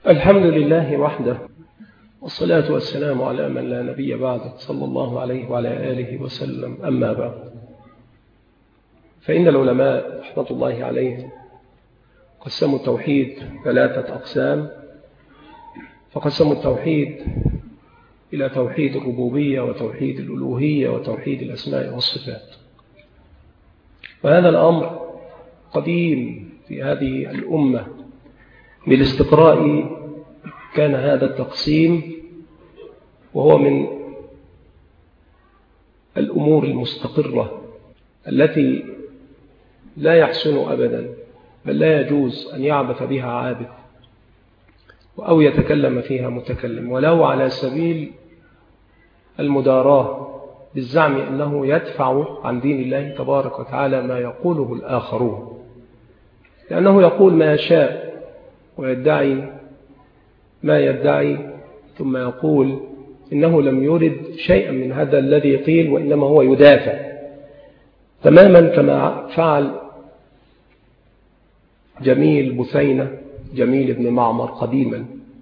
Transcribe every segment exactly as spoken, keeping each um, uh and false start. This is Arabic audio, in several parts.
الحمد لله وحده، والصلاة والسلام على من لا نبي بعده صلى الله عليه وعلى آله وسلم. أما بعد، فإن العلماء رحمة الله عليهم قسموا التوحيد ثلاثة أقسام، فقسموا التوحيد إلى توحيد الربوبية وتوحيد الألوهية وتوحيد الأسماء والصفات. وهذا الأمر قديم في هذه الأمة. بالاستقراء كان هذا التقسيم، وهو من الأمور المستقرة التي لا يحسن أبدا، بل لا يجوز أن يعبث بها عابث أو يتكلم فيها متكلم، ولو على سبيل المداراة بالزعم أنه يدفع عن دين الله تبارك وتعالى ما يقوله الآخرون، لأنه يقول ما يشاء ويدعي ما يدعي، ثم يقول إنه لم يرد شيئا من هذا الذي قيل، وإنما هو يدافع تماما كما فعل جميل بثينة جميل بن معمر قديما.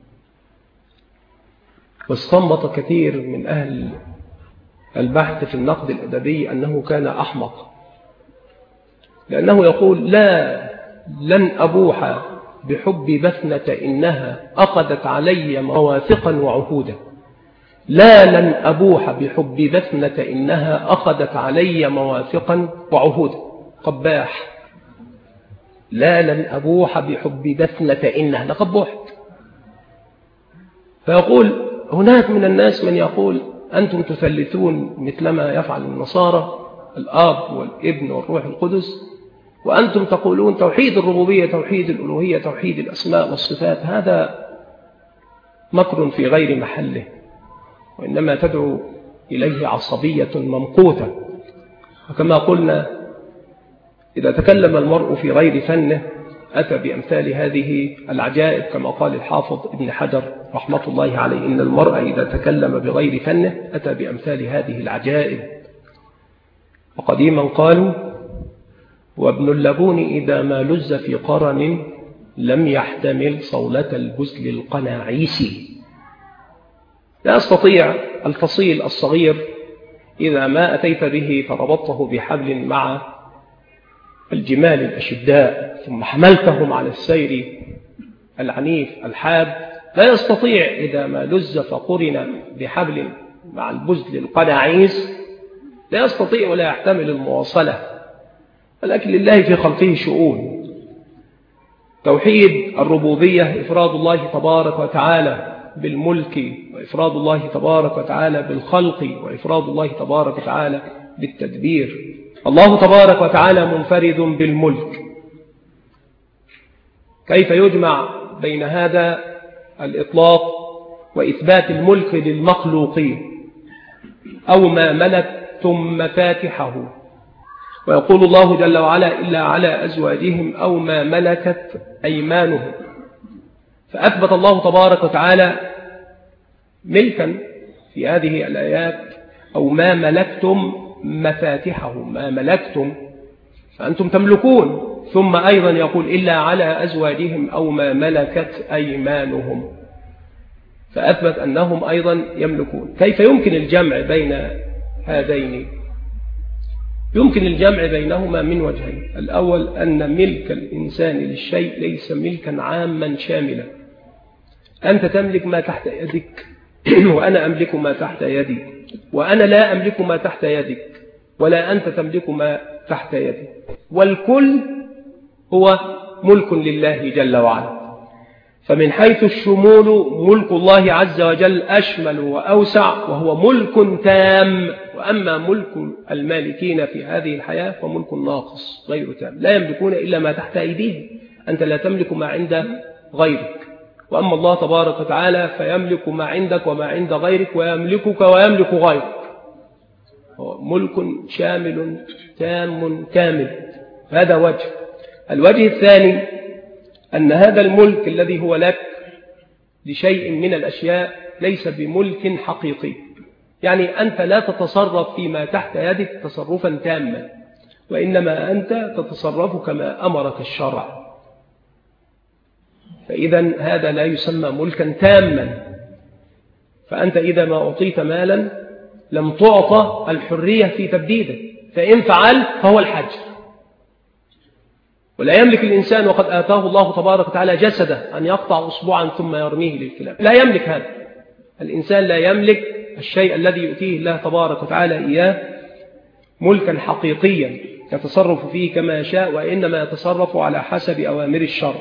واستنبط كثير من أهل البحث في النقد الأدبي أنه كان أحمق، لأنه يقول لا لن أبوح بحب بثنة إنها أخذت علي مواثقا وعهودا. لا لن أبوح بحب بثنة إنها أخذت علي مواثقا وعهودا. قباح. لا لن أبوح بحب بثنة إنها، لقد بوحت. فيقول هناك من الناس من يقول أنتم تثلثون مثلما يفعل النصارى الآب والابن والروح القدس، وأنتم تقولون توحيد الربوبية توحيد الألوهية توحيد الأسماء والصفات. هذا مكر في غير محله، وإنما تدعو إليه عصبية ممقوتة. وكما قلنا إذا تكلم المرء في غير فنه أتى بأمثال هذه العجائب، كما قال الحافظ ابن حجر رحمة الله عليه إن المرء إذا تكلم بغير فنه أتى بأمثال هذه العجائب. وقديما قالوا وابن اللبون إذا ما لز في قرن لم يحتمل صولة البزل القناعيسي. لا أستطيع الفصيل الصغير إذا ما أتيت به فربطته بحبل مع الجمال الأشداء ثم حملتهم على السير العنيف الحاد، لا يستطيع إذا ما لز فقرن بحبل مع البزل القناعيس، لا يستطيع ولا يحتمل المواصلة. ولكن لله في خلقه شؤون. توحيد الربوبية إفراد الله تبارك وتعالى بالملك، وإفراد الله تبارك وتعالى بالخلق، وإفراد الله تبارك وتعالى بالتدبير. الله تبارك وتعالى منفرد بالملك. كيف يجمع بين هذا الإطلاق وإثبات الملك للمخلوقين؟ أو ما ملكتم مفاتحه، ويقول الله جل وعلا إلا على أزواجهم أو ما ملكت أيمانهم. فأثبت الله تبارك وتعالى ملكا في هذه الآيات، أو ما ملكتم مفاتحه، ما ملكتم فأنتم تملكون. ثم أيضا يقول إلا على أزواجهم أو ما ملكت أيمانهم، فأثبت أنهم أيضا يملكون. كيف يمكن الجمع بين هذين؟ يمكن الجمع بينهما من وجهين. الأول أن ملك الإنسان للشيء ليس ملكا عاما شاملا. أنت تملك ما تحت يدك وأنا أملك ما تحت يدي، وأنا لا أملك ما تحت يدك ولا أنت تملك ما تحت يدي، والكل هو ملك لله جل وعلا. فمن حيث الشمول ملك الله عز وجل أشمل وأوسع، وهو ملك تام. وأما ملك المالكين في هذه الحياة فملك ناقص غير تام، لا يملكون إلا ما تحت أيديهم. أنت لا تملك ما عند غيرك، وأما الله تبارك وتعالى فيملك ما عندك وما عند غيرك، ويملكك ويملك غيرك. هو ملك شامل تام كامل. هذا وجه. الوجه الثاني أن هذا الملك الذي هو لك لشيء من الأشياء ليس بملك حقيقي، يعني أنت لا تتصرف فيما تحت يدك تصرفا تاما، وإنما أنت تتصرف كما أمرك الشرع. فإذا هذا لا يسمى ملكا تاما. فأنت إذا ما أعطيت مالا لم تعطى الحرية في تبديده، فإن فعل فهو الحجر. ولا يملك الإنسان وقد آتاه الله تبارك وتعالى جسده أن يقطع أصبعا ثم يرميه للكلاب، لا يملك هذا. الإنسان لا يملك الشيء الذي يؤتيه الله تبارك وتعالى إياه ملكا حقيقيا يتصرف فيه كما يشاء، وإنما يتصرف على حسب أوامر الشرع،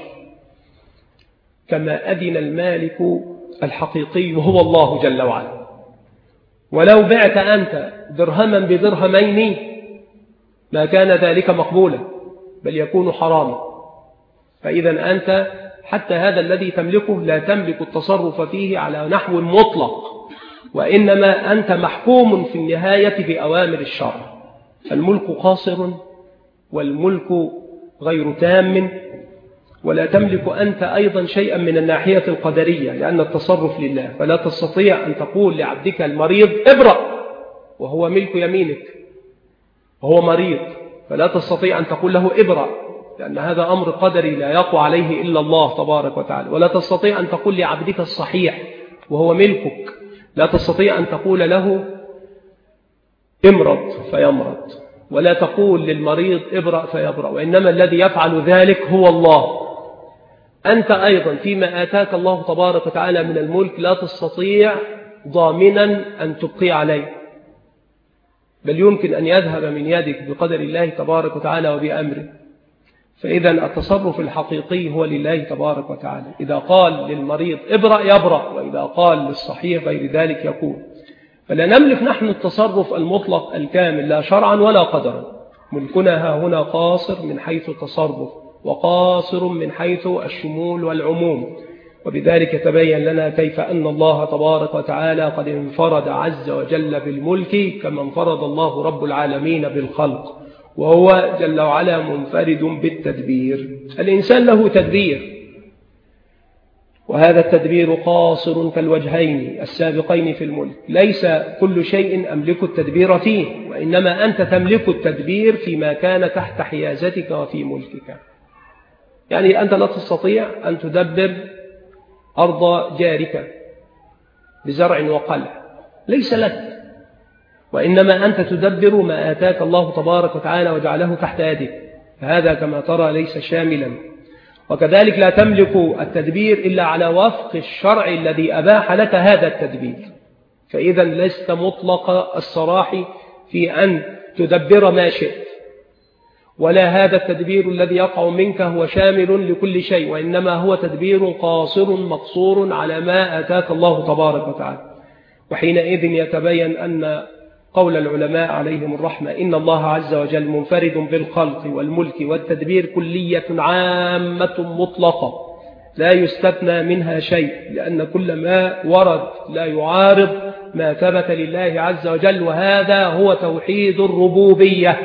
كما أذن المالك الحقيقي وهو الله جل وعلا. ولو بعت أنت درهما بدرهمين ما كان ذلك مقبولا، بل يكون حراما. فإذا أنت حتى هذا الذي تملكه لا تملك التصرف فيه على نحو مطلق، وإنما أنت محكوم في النهاية بأوامر الشرع. الملك قاصر والملك غير تام، ولا تملك أنت أيضا شيئا من الناحية القدرية، لأن التصرف لله. فلا تستطيع أن تقول لعبدك المريض ابرأ وهو ملك يمينك، وهو مريض، فلا تستطيع أن تقول له ابرأ، لأن هذا أمر قدري لا يقوى عليه إلا الله تبارك وتعالى. ولا تستطيع أن تقول لعبدك الصحيح وهو ملكك، لا تستطيع أن تقول له امرض فيمرض، ولا تقول للمريض ابرأ فيبرأ، وإنما الذي يفعل ذلك هو الله. أنت أيضا فيما آتاك الله تبارك وتعالى من الملك لا تستطيع ضامنا أن تبقي عليه، بل يمكن أن يذهب من يدك بقدر الله تبارك وتعالى وبأمره. فإذا التصرف الحقيقي هو لله تبارك وتعالى. إذا قال للمريض ابرأ يبرأ، وإذا قال للصحيح غير ذلك يكون. فلا نملك نحن التصرف المطلق الكامل لا شرعا ولا قدرا. ملكنا ها هنا قاصر من حيث التصرف، وقاصر من حيث الشمول والعموم. وبذلك تبين لنا كيف أن الله تبارك وتعالى قد انفرد عز وجل بالملك كما انفرد الله رب العالمين بالخلق، وهو جل وعلا منفرد بالتدبير. الإنسان له تدبير، وهذا التدبير قاصر كالوجهين السابقين في الملك. ليس كل شيء أملك التدبير فيه، وإنما أنت تملك التدبير فيما كان تحت حيازتك وفي ملكك. يعني أنت لا تستطيع أن تدبر أرض جارك بزرع وقلع، ليس لك، وإنما أنت تدبر ما آتاك الله تبارك وتعالى وجعله تحت يدك، فهذا كما ترى ليس شاملا. وكذلك لا تملك التدبير إلا على وفق الشرع الذي أباح لك هذا التدبير. فإذا لست مطلق الصراح في أن تدبر ما شئت، ولا هذا التدبير الذي يقع منك هو شامل لكل شيء، وإنما هو تدبير قاصر مقصور على ما آتاك الله تبارك وتعالى. وحينئذ يتبين أن قول العلماء عليهم الرحمة إن الله عز وجل منفرد بالخلق والملك والتدبير كلية عامة مطلقة لا يستثنى منها شيء، لأن كل ما ورد لا يعارض ما ثبت لله عز وجل، وهذا هو توحيد الربوبية،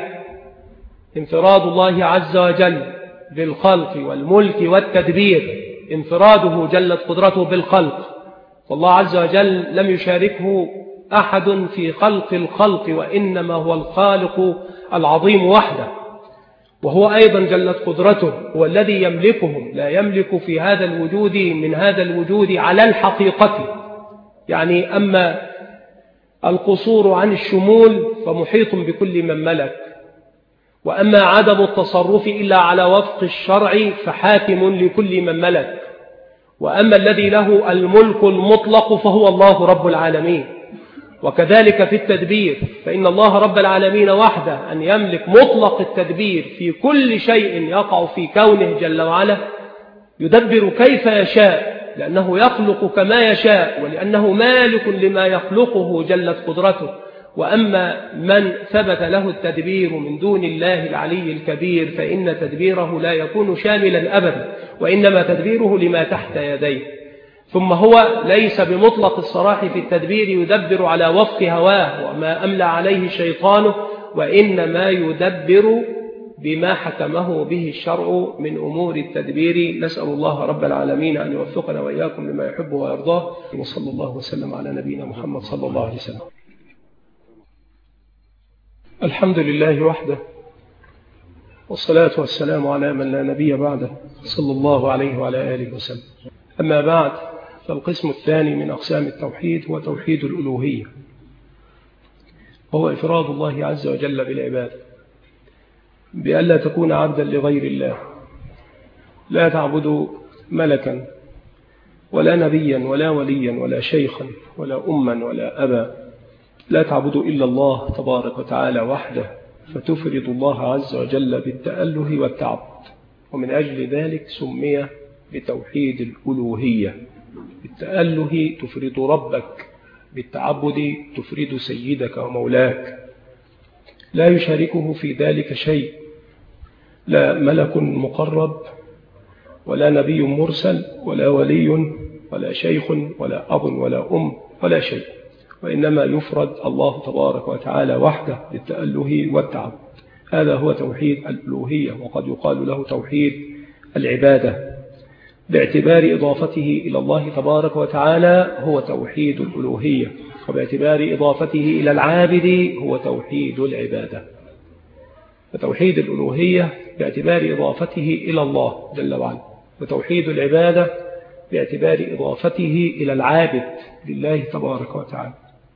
انفراد الله عز وجل بالخلق والملك والتدبير، انفراده جلت قدرته بالخلق، والله عز وجل لم يشاركه أحد في خلق الخلق، وإنما هو الخالق العظيم وحده. وهو أيضا جلت قدرته هو الذي يملكهم، لا يملك في هذا الوجود من هذا الوجود على الحقيقة. يعني أما القصور عن الشمول فمحيط بكل من ملك، وأما عدم التصرف إلا على وفق الشرع فحاكم لكل من ملك، وأما الذي له الملك المطلق فهو الله رب العالمين. وكذلك في التدبير، فإن الله رب العالمين وحده أن يملك مطلق التدبير في كل شيء يقع في كونه جل وعلا، يدبر كيف يشاء، لأنه يخلق كما يشاء، ولأنه مالك لما يخلقه جلت قدرته. وأما من ثبت له التدبير من دون الله العلي الكبير فإن تدبيره لا يكون شاملا أبدا، وإنما تدبيره لما تحت يديه. ثم هو ليس بمطلق الصراح في التدبير يدبر على وفق هواه وما أملى عليه شيطانه، وإنما يدبر بما حكمه به الشرع من أمور التدبير. نسأل الله رب العالمين أن يوفقنا وإياكم لما يحب ويرضاه، وصلى الله وسلم على نبينا محمد صلى الله عليه وسلم. الحمد لله وحده، والصلاة والسلام على من لا نبي بعده صلى الله عليه وعلى آله وسلم. أما بعد، فالقسم الثاني من أقسام التوحيد هو توحيد الألوهية، وهو إفراد الله عز وجل بالعبادة بألا تكون عبدا لغير الله، لا تعبد ملكا ولا نبيا ولا وليا ولا شيخا ولا أما ولا أبا، لا تعبد إلا الله تبارك وتعالى وحده، فتفرد الله عز وجل بالتأله والتعبد. ومن أجل ذلك سمي بتوحيد الألوهية. بالتأله تفرد ربك، بالتعبد تفرد سيدك ومولاك، لا يشاركه في ذلك شيء، لا ملك مقرب ولا نبي مرسل ولا ولي ولا شيخ ولا أب ولا أم ولا شيء، وإنما يفرد الله تبارك وتعالى وحده بالتأله والتعبد. هذا هو توحيد الألوهية، وقد يقال له توحيد العبادة باعتبار إضافته إلى الله تبارك وتعالى هو توحيد الألوهية، وباعتبار إضافته إلى العابد هو توحيد العبادة. فتوحيد الألوهية باعتبار إضافته إلى الله جل وعلا، وتوحيد العبادة باعتبار إضافته إلى العابد لله تبارك وتعالى.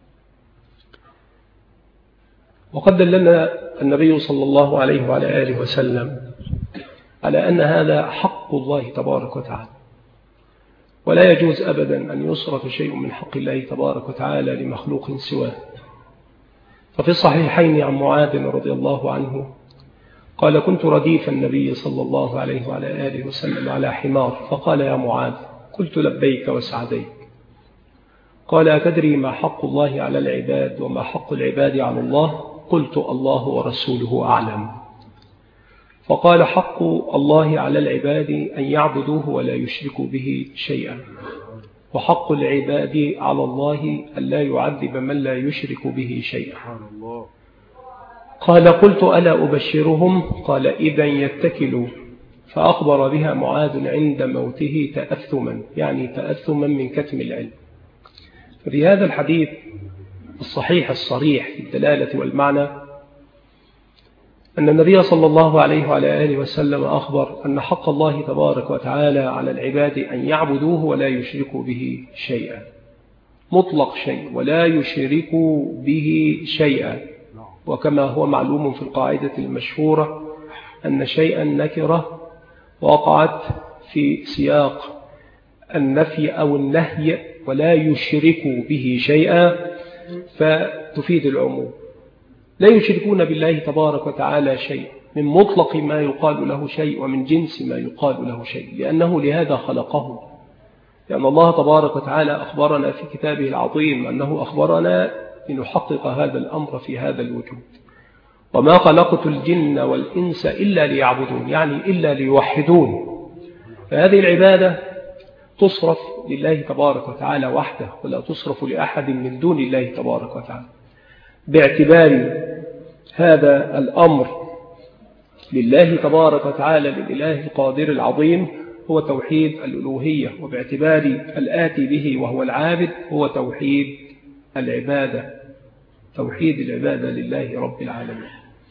وقد دلنا النبي صلى الله عليه وعلى آله وسلم على أن هذا حق الله تبارك وتعالى، ولا يجوز أبدا أن يصرف شيء من حق الله تبارك وتعالى لمخلوق سواه. ففي الصحيحين عن معاذ رضي الله عنه قال: كنت رديف النبي صلى الله عليه وعلى آله وسلم على حمار، فقال: يا معاذ. قلت: لبيك وسعديك. قال: أتدري ما حق الله على العباد وما حق العباد على الله؟ قلت: الله ورسوله أعلم. فقال: حق الله على العباد أن يعبدوه ولا يشركوا به شيئا، وحق العباد على الله أن لا يعذب من لا يشرك به شيئا. قال: قلت: ألا أبشرهم؟ قال: إذا يتكلوا. فأخبر بها معاذ عند موته تأثما، يعني تأثما من كتم العلم. ففي هذا الحديث الصحيح الصريح في الدلالة والمعنى أن النبي صلى الله عليه وعلى آله وسلم أخبر أن حق الله تبارك وتعالى على العباد أن يعبدوه ولا يشركوا به شيئا، مطلق شيء، ولا يشركوا به شيئا. وكما هو معلوم في القاعدة المشهورة أن شيئا نكرة وقعت في سياق النفي أو النهي ولا يشركوا به شيئا فتفيد العموم. لا يشركون بالله تبارك وتعالى شيء، من مطلق ما يقال له شيء ومن جنس ما يقال له شيء، لأنه لهذا خلقه. لأن الله تبارك وتعالى أخبرنا في كتابه العظيم أنه أخبرنا لنحقق هذا الأمر في هذا الوجود. وما خلقت الجن والإنس إلا ليعبدون، يعني إلا ليوحدون. فهذه العبادة تصرف لله تبارك وتعالى وحده، ولا تصرف لأحد من دون الله تبارك وتعالى. باعتبار هذا الأمر لله تبارك وتعالى، للإله القادر العظيم، هو توحيد الألوهية. وباعتبار الآتي به وهو العابد هو توحيد العبادة، توحيد العبادة لله رب العالمين.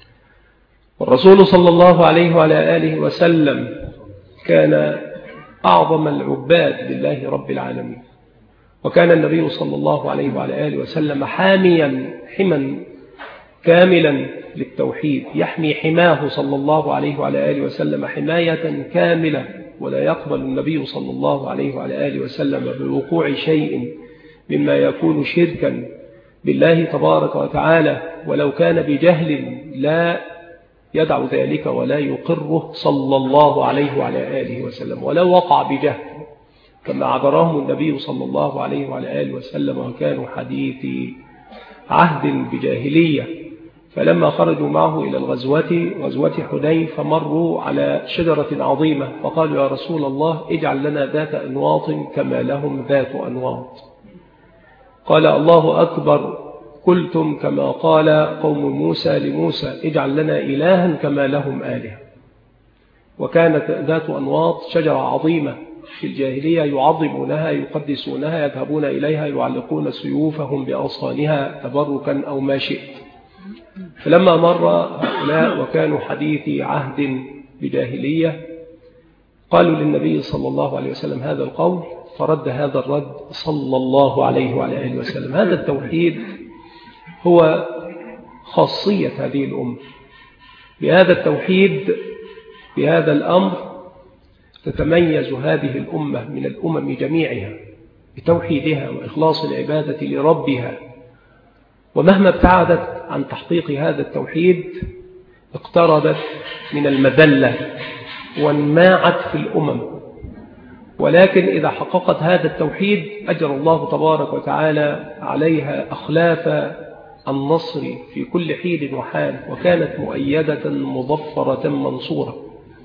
والرسول صلى الله عليه وعلى آله وسلم كان أعظم العباد لله رب العالمين، وكان النبي صلى الله عليه وعلى آله وسلم حاميا حما كاملا للتوحيد، يحمي حماه صلى الله عليه وعلى آله وسلم حماية كاملة، ولا يقبل النبي صلى الله عليه وعلى آله وسلم بوقوع شيء مما يكون شركا بالله تبارك وتعالى، ولو كان بجهل لا يدع ذلك ولا يقره صلى الله عليه وعلى آله وسلم، ولو وقع بجهل، كما عبرهم النبي صلى الله عليه وعلى آله وسلم وكانوا حديث عهد بجاهلية. فلما خرجوا معه إلى الغزوة غزوة حنين فمروا على شجرة عظيمة، فقالوا: يا رسول الله، اجعل لنا ذات أنواط كما لهم ذات أنواط. قال: الله أكبر، قلتم كما قال قوم موسى لموسى: اجعل لنا إلها كما لهم آلهة. وكانت ذات أنواط شجرة عظيمة في الجاهلية يعظمونها يقدسونها، يذهبون إليها يعلقون سيوفهم بأصفانها تبركا أو ما شئت. فلما مر هؤلاء وكانوا حديثي عهد بجاهلية قالوا للنبي صلى الله عليه وسلم هذا القول، فرد هذا الرد صلى الله عليه وعلى آله وسلم. هذا التوحيد هو خاصية هذه الأمة. بهذا التوحيد، بهذا الأمر تتميز هذه الأمة من الأمم جميعها بتوحيدها وإخلاص العبادة لربها. ومهما ابتعدت عن تحقيق هذا التوحيد اقتربت من المذلة وانماعت في الأمم. ولكن إذا حققت هذا التوحيد أجر الله تبارك وتعالى عليها أخلاف النصر في كل حين وحال، وكانت مؤيدة مظفرة منصورة.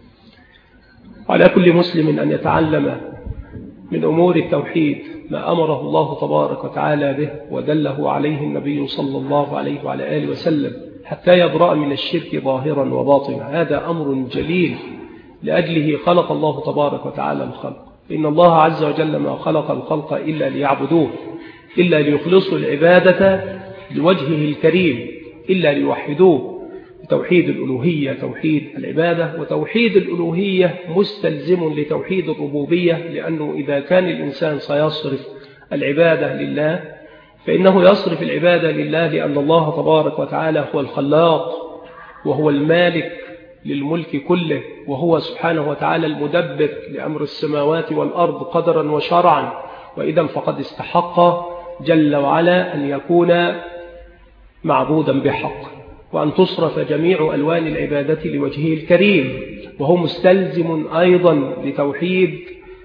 على كل مسلم أن يتعلم من أمور التوحيد ما أمره الله تبارك وتعالى به ودله عليه النبي صلى الله عليه وعلى آله وسلم حتى يبرأ من الشرك ظاهرا وباطنا. هذا أمر جليل لأجله خلق الله تبارك وتعالى الخلق. إن الله عز وجل ما خلق الخلق إلا ليعبدوه، إلا ليخلصوا العبادة لوجهه الكريم، إلا ليوحدوه. توحيد الألوهية توحيد العبادة، وتوحيد الألوهية مستلزم لتوحيد الربوبية، لأنه إذا كان الإنسان سيصرف العبادة لله فإنه يصرف العبادة لله لأن الله تبارك وتعالى هو الخلاق وهو المالك للملك كله، وهو سبحانه وتعالى المدبر لأمر السماوات والأرض قدرا وشرعا. وإذا فقد استحق جل وعلا أن يكون معبودا بحق، وأن تصرف جميع ألوان العبادة لوجهه الكريم. وهو مستلزم أيضا لتوحيد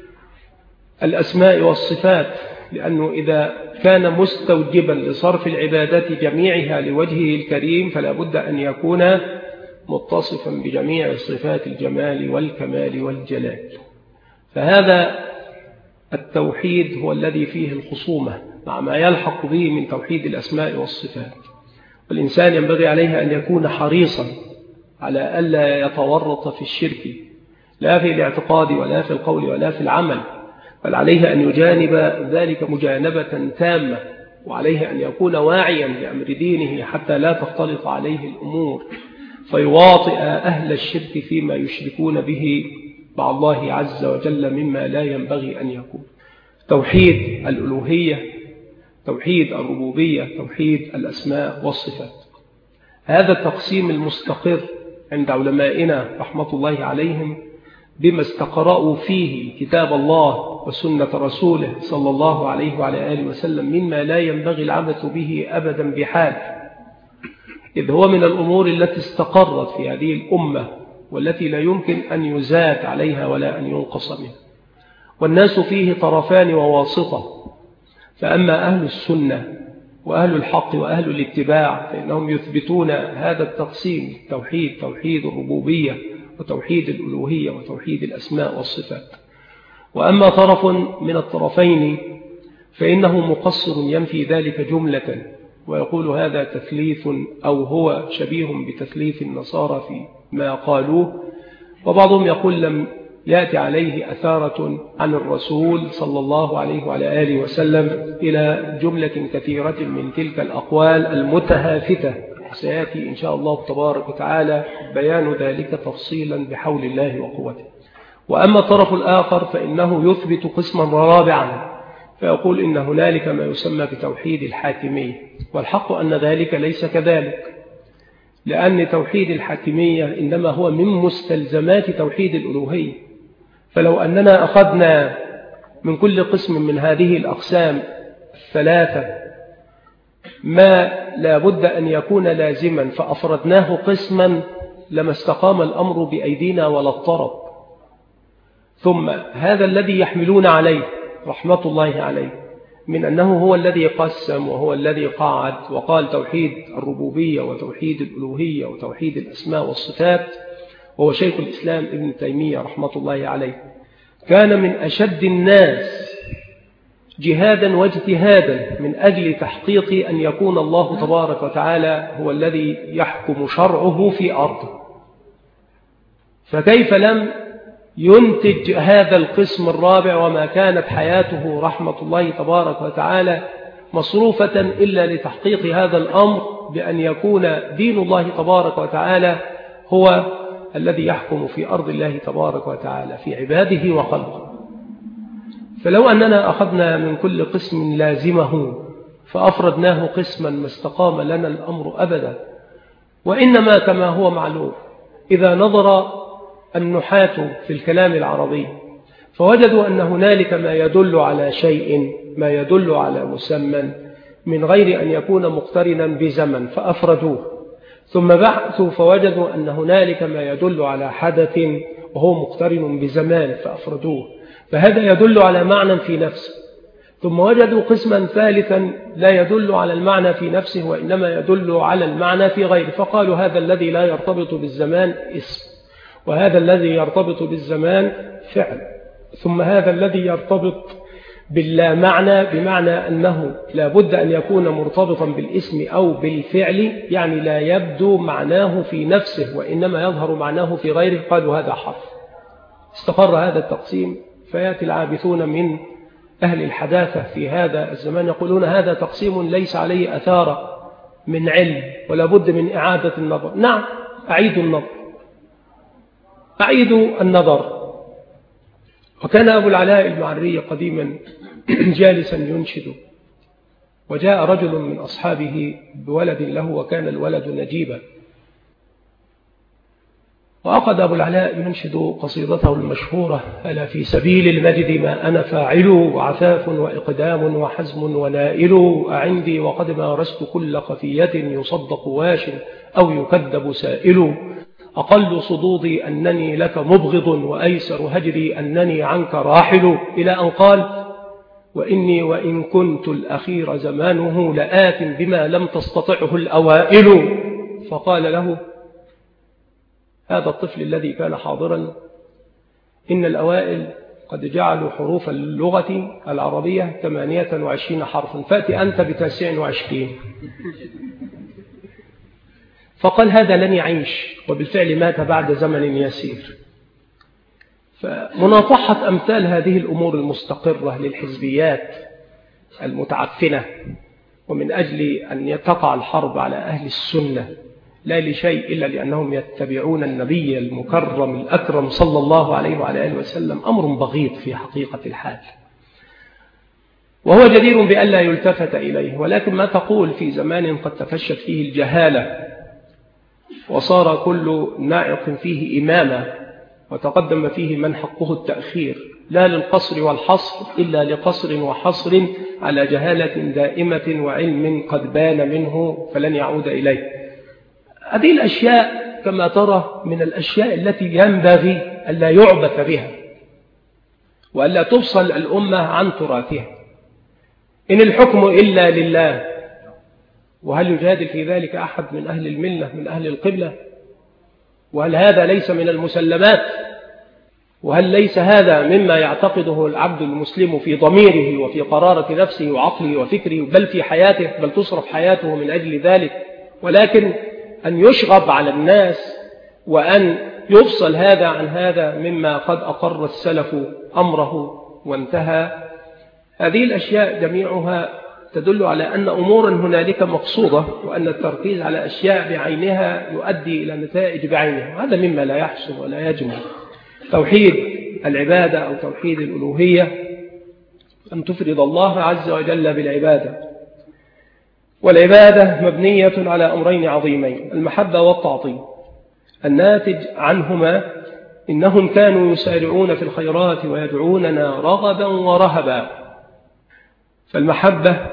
الأسماء والصفات، لأنه إذا كان مستوجبا لصرف العبادات جميعها لوجهه الكريم فلا بد أن يكون متصفا بجميع صفات الجمال والكمال والجلال. فهذا التوحيد هو الذي فيه الخصومة مع ما يلحق به من توحيد الأسماء والصفات. والإنسان ينبغي عليه أن يكون حريصا على ألا يتورط في الشرك، لا في الاعتقاد ولا في القول ولا في العمل، بل عليه أن يجانب ذلك مجانبة تامة، وعليه أن يكون واعيا لأمر دينه حتى لا تختلط عليه الأمور فيواطئ أهل الشرك فيما يشركون به مع الله عز وجل مما لا ينبغي أن يكون. توحيد الألوهية، توحيد الربوبية، توحيد الأسماء والصفات. هذا التقسيم المستقر عند علمائنا رحمة الله عليهم بما استقرأوا فيه كتاب الله وسنة رسوله صلى الله عليه وعلى آله وسلم مما لا ينبغي العبث به أبدا بحال، إذ هو من الأمور التي استقرت في هذه الأمة والتي لا يمكن أن يزاد عليها ولا أن ينقص منها. والناس فيه طرفان وواسطة، فأما أهل السنة وأهل الحق وأهل الاتباع فإنهم يثبتون هذا التقسيم: توحيد توحيد الربوبية وتوحيد الألوهية وتوحيد الأسماء والصفات. وأما طرف من الطرفين فإنه مقصر ينفي ذلك جملة ويقول هذا تثليث أو هو شبيه بتثليث النصارى في ما قالوه. وبعضهم يقول لم يأتي عليه أثارة عن الرسول صلى الله عليه وعلى آله وسلم إلى جملة كثيرة من تلك الأقوال المتهافتة. سيأتي إن شاء الله تبارك وتعالى بيان ذلك تفصيلا بحول الله وقوته. وأما الطرف الآخر فإنه يثبت قسما رابعا فيقول إن هنالك ما يسمى بتوحيد الحاكمية، والحق أن ذلك ليس كذلك، لأن توحيد الحاكمية إنما هو من مستلزمات توحيد الألوهية. فلو أننا أخذنا من كل قسم من هذه الأقسام الثلاثة ما لا بد أن يكون لازما فأفردناه قسما لما استقام الأمر بأيدينا ولا اضطرب. ثم هذا الذي يحملون عليه رحمة الله عليه من أنه هو الذي قسم وهو الذي قاعد وقال توحيد الربوبية وتوحيد الألوهية وتوحيد الأسماء والصفات، وهو شيخ الإسلام ابن تيمية رحمة الله عليه، كان من أشد الناس جهادا واجتهادا من أجل تحقيق أن يكون الله تبارك وتعالى هو الذي يحكم شرعه في أرضه. فكيف لم ينتج هذا القسم الرابع وما كانت حياته رحمة الله تبارك وتعالى مصروفة إلا لتحقيق هذا الأمر بأن يكون دين الله تبارك وتعالى هو الذي يحكم في أرض الله تبارك وتعالى في عباده وخلقه. فلو أننا أخذنا من كل قسم لازمه فأفردناه قسما ما استقام لنا الأمر أبدا. وإنما كما هو معلوم إذا نظر النحاة في الكلام العربي فوجدوا أن هنالك ما يدل على شيء، ما يدل على مسمى من غير أن يكون مقترنا بزمن فأفردوه، ثم بحثوا فوجدوا أن هنالك ما يدل على حدث وهو مقترن بزمان فأفردوه، فهذا يدل على معنى في نفسه. ثم وجدوا قسما ثالثا لا يدل على المعنى في نفسه وإنما يدل على المعنى في غيره، فقالوا هذا الذي لا يرتبط بالزمان اسم، وهذا الذي يرتبط بالزمان فعل، ثم هذا الذي يرتبط باللا معنى بمعنى أنه لا بد أن يكون مرتبطا بالاسم أو بالفعل، يعني لا يبدو معناه في نفسه وإنما يظهر معناه في غيره، قالوا هذا حرف. استقر هذا التقسيم، فيأتي العابثون من أهل الحداثة في هذا الزمان يقولون هذا تقسيم ليس عليه أثار من علم ولا بد من إعادة النظر. نعم، أعيدوا النظر، أعيدوا النظر. وكان أبو العلاء المعري قديما جالسا ينشد، وجاء رجل من أصحابه بولد له وكان الولد نجيبا، وأخذ أبو العلاء ينشد قصيدته المشهورة: ألا في سبيل المجد ما أنا فاعل، وعفاف وإقدام وحزم ونائل، أعندي وقد مارست كل خفية، يصدق واش أو يكذب سائل، أقل صدودي أنني لك مبغض، وأيسر هجري أنني عنك راحل، إلى أن قال: وإني وإن كنت الأخير زمانه لآت بما لم تستطعه الأوائل. فقال له هذا الطفل الذي كان حاضرا: إن الأوائل قد جعلوا حروف اللغة العربية ثمانية وعشرين حرفا، فأتي أنت بتسع وعشرين. فقال هذا لن يعيش، وبالفعل مات بعد زمن يسير. فمناطحة أمثال هذه الأمور المستقرة للحزبيات المتعفنة، ومن أجل أن تقع الحرب على أهل السنة لا لشيء إلا لأنهم يتبعون النبي المكرم الأكرم صلى الله عليه وعلى آله وسلم، أمر بغيض في حقيقة الحال، وهو جدير بأن لا يلتفت إليه. ولكن ما تقول في زمان قد تفشت فيه الجهالة وصار كل نائق فيه إماما، وتقدم فيه من حقه التأخير لا للقصر والحصر إلا لقصر وحصر على جهالة دائمة وعلم قد بان منه فلن يعود إليه. هذه الأشياء كما ترى من الأشياء التي ينبغي ألا يعبث بها وألا تفصل الأمة عن تراثها. إن الحكم إلا لله، وهل يجادل في ذلك أحد من أهل الملة من أهل القبلة؟ وهل هذا ليس من المسلمات؟ وهل ليس هذا مما يعتقده العبد المسلم في ضميره وفي قرارة نفسه وعقله وفكره، بل في حياته، بل تصرف حياته من أجل ذلك؟ ولكن أن يشغب على الناس وأن يفصل هذا عن هذا مما قد أقر السلف أمره وانتهى. هذه الأشياء جميعها تدل على أن أمورا هنالك مقصودة، وأن التركيز على أشياء بعينها يؤدي إلى نتائج بعينها، وهذا مما لا يحسن ولا يجمع. توحيد العبادة أو توحيد الألوهية أن تفرد الله عز وجل بالعبادة، والعبادة مبنية على أمرين عظيمين: المحبة والتعظيم. الناتج عنهما إنهم كانوا يسارعون في الخيرات ويدعوننا رغبا ورهبا. فالمحبة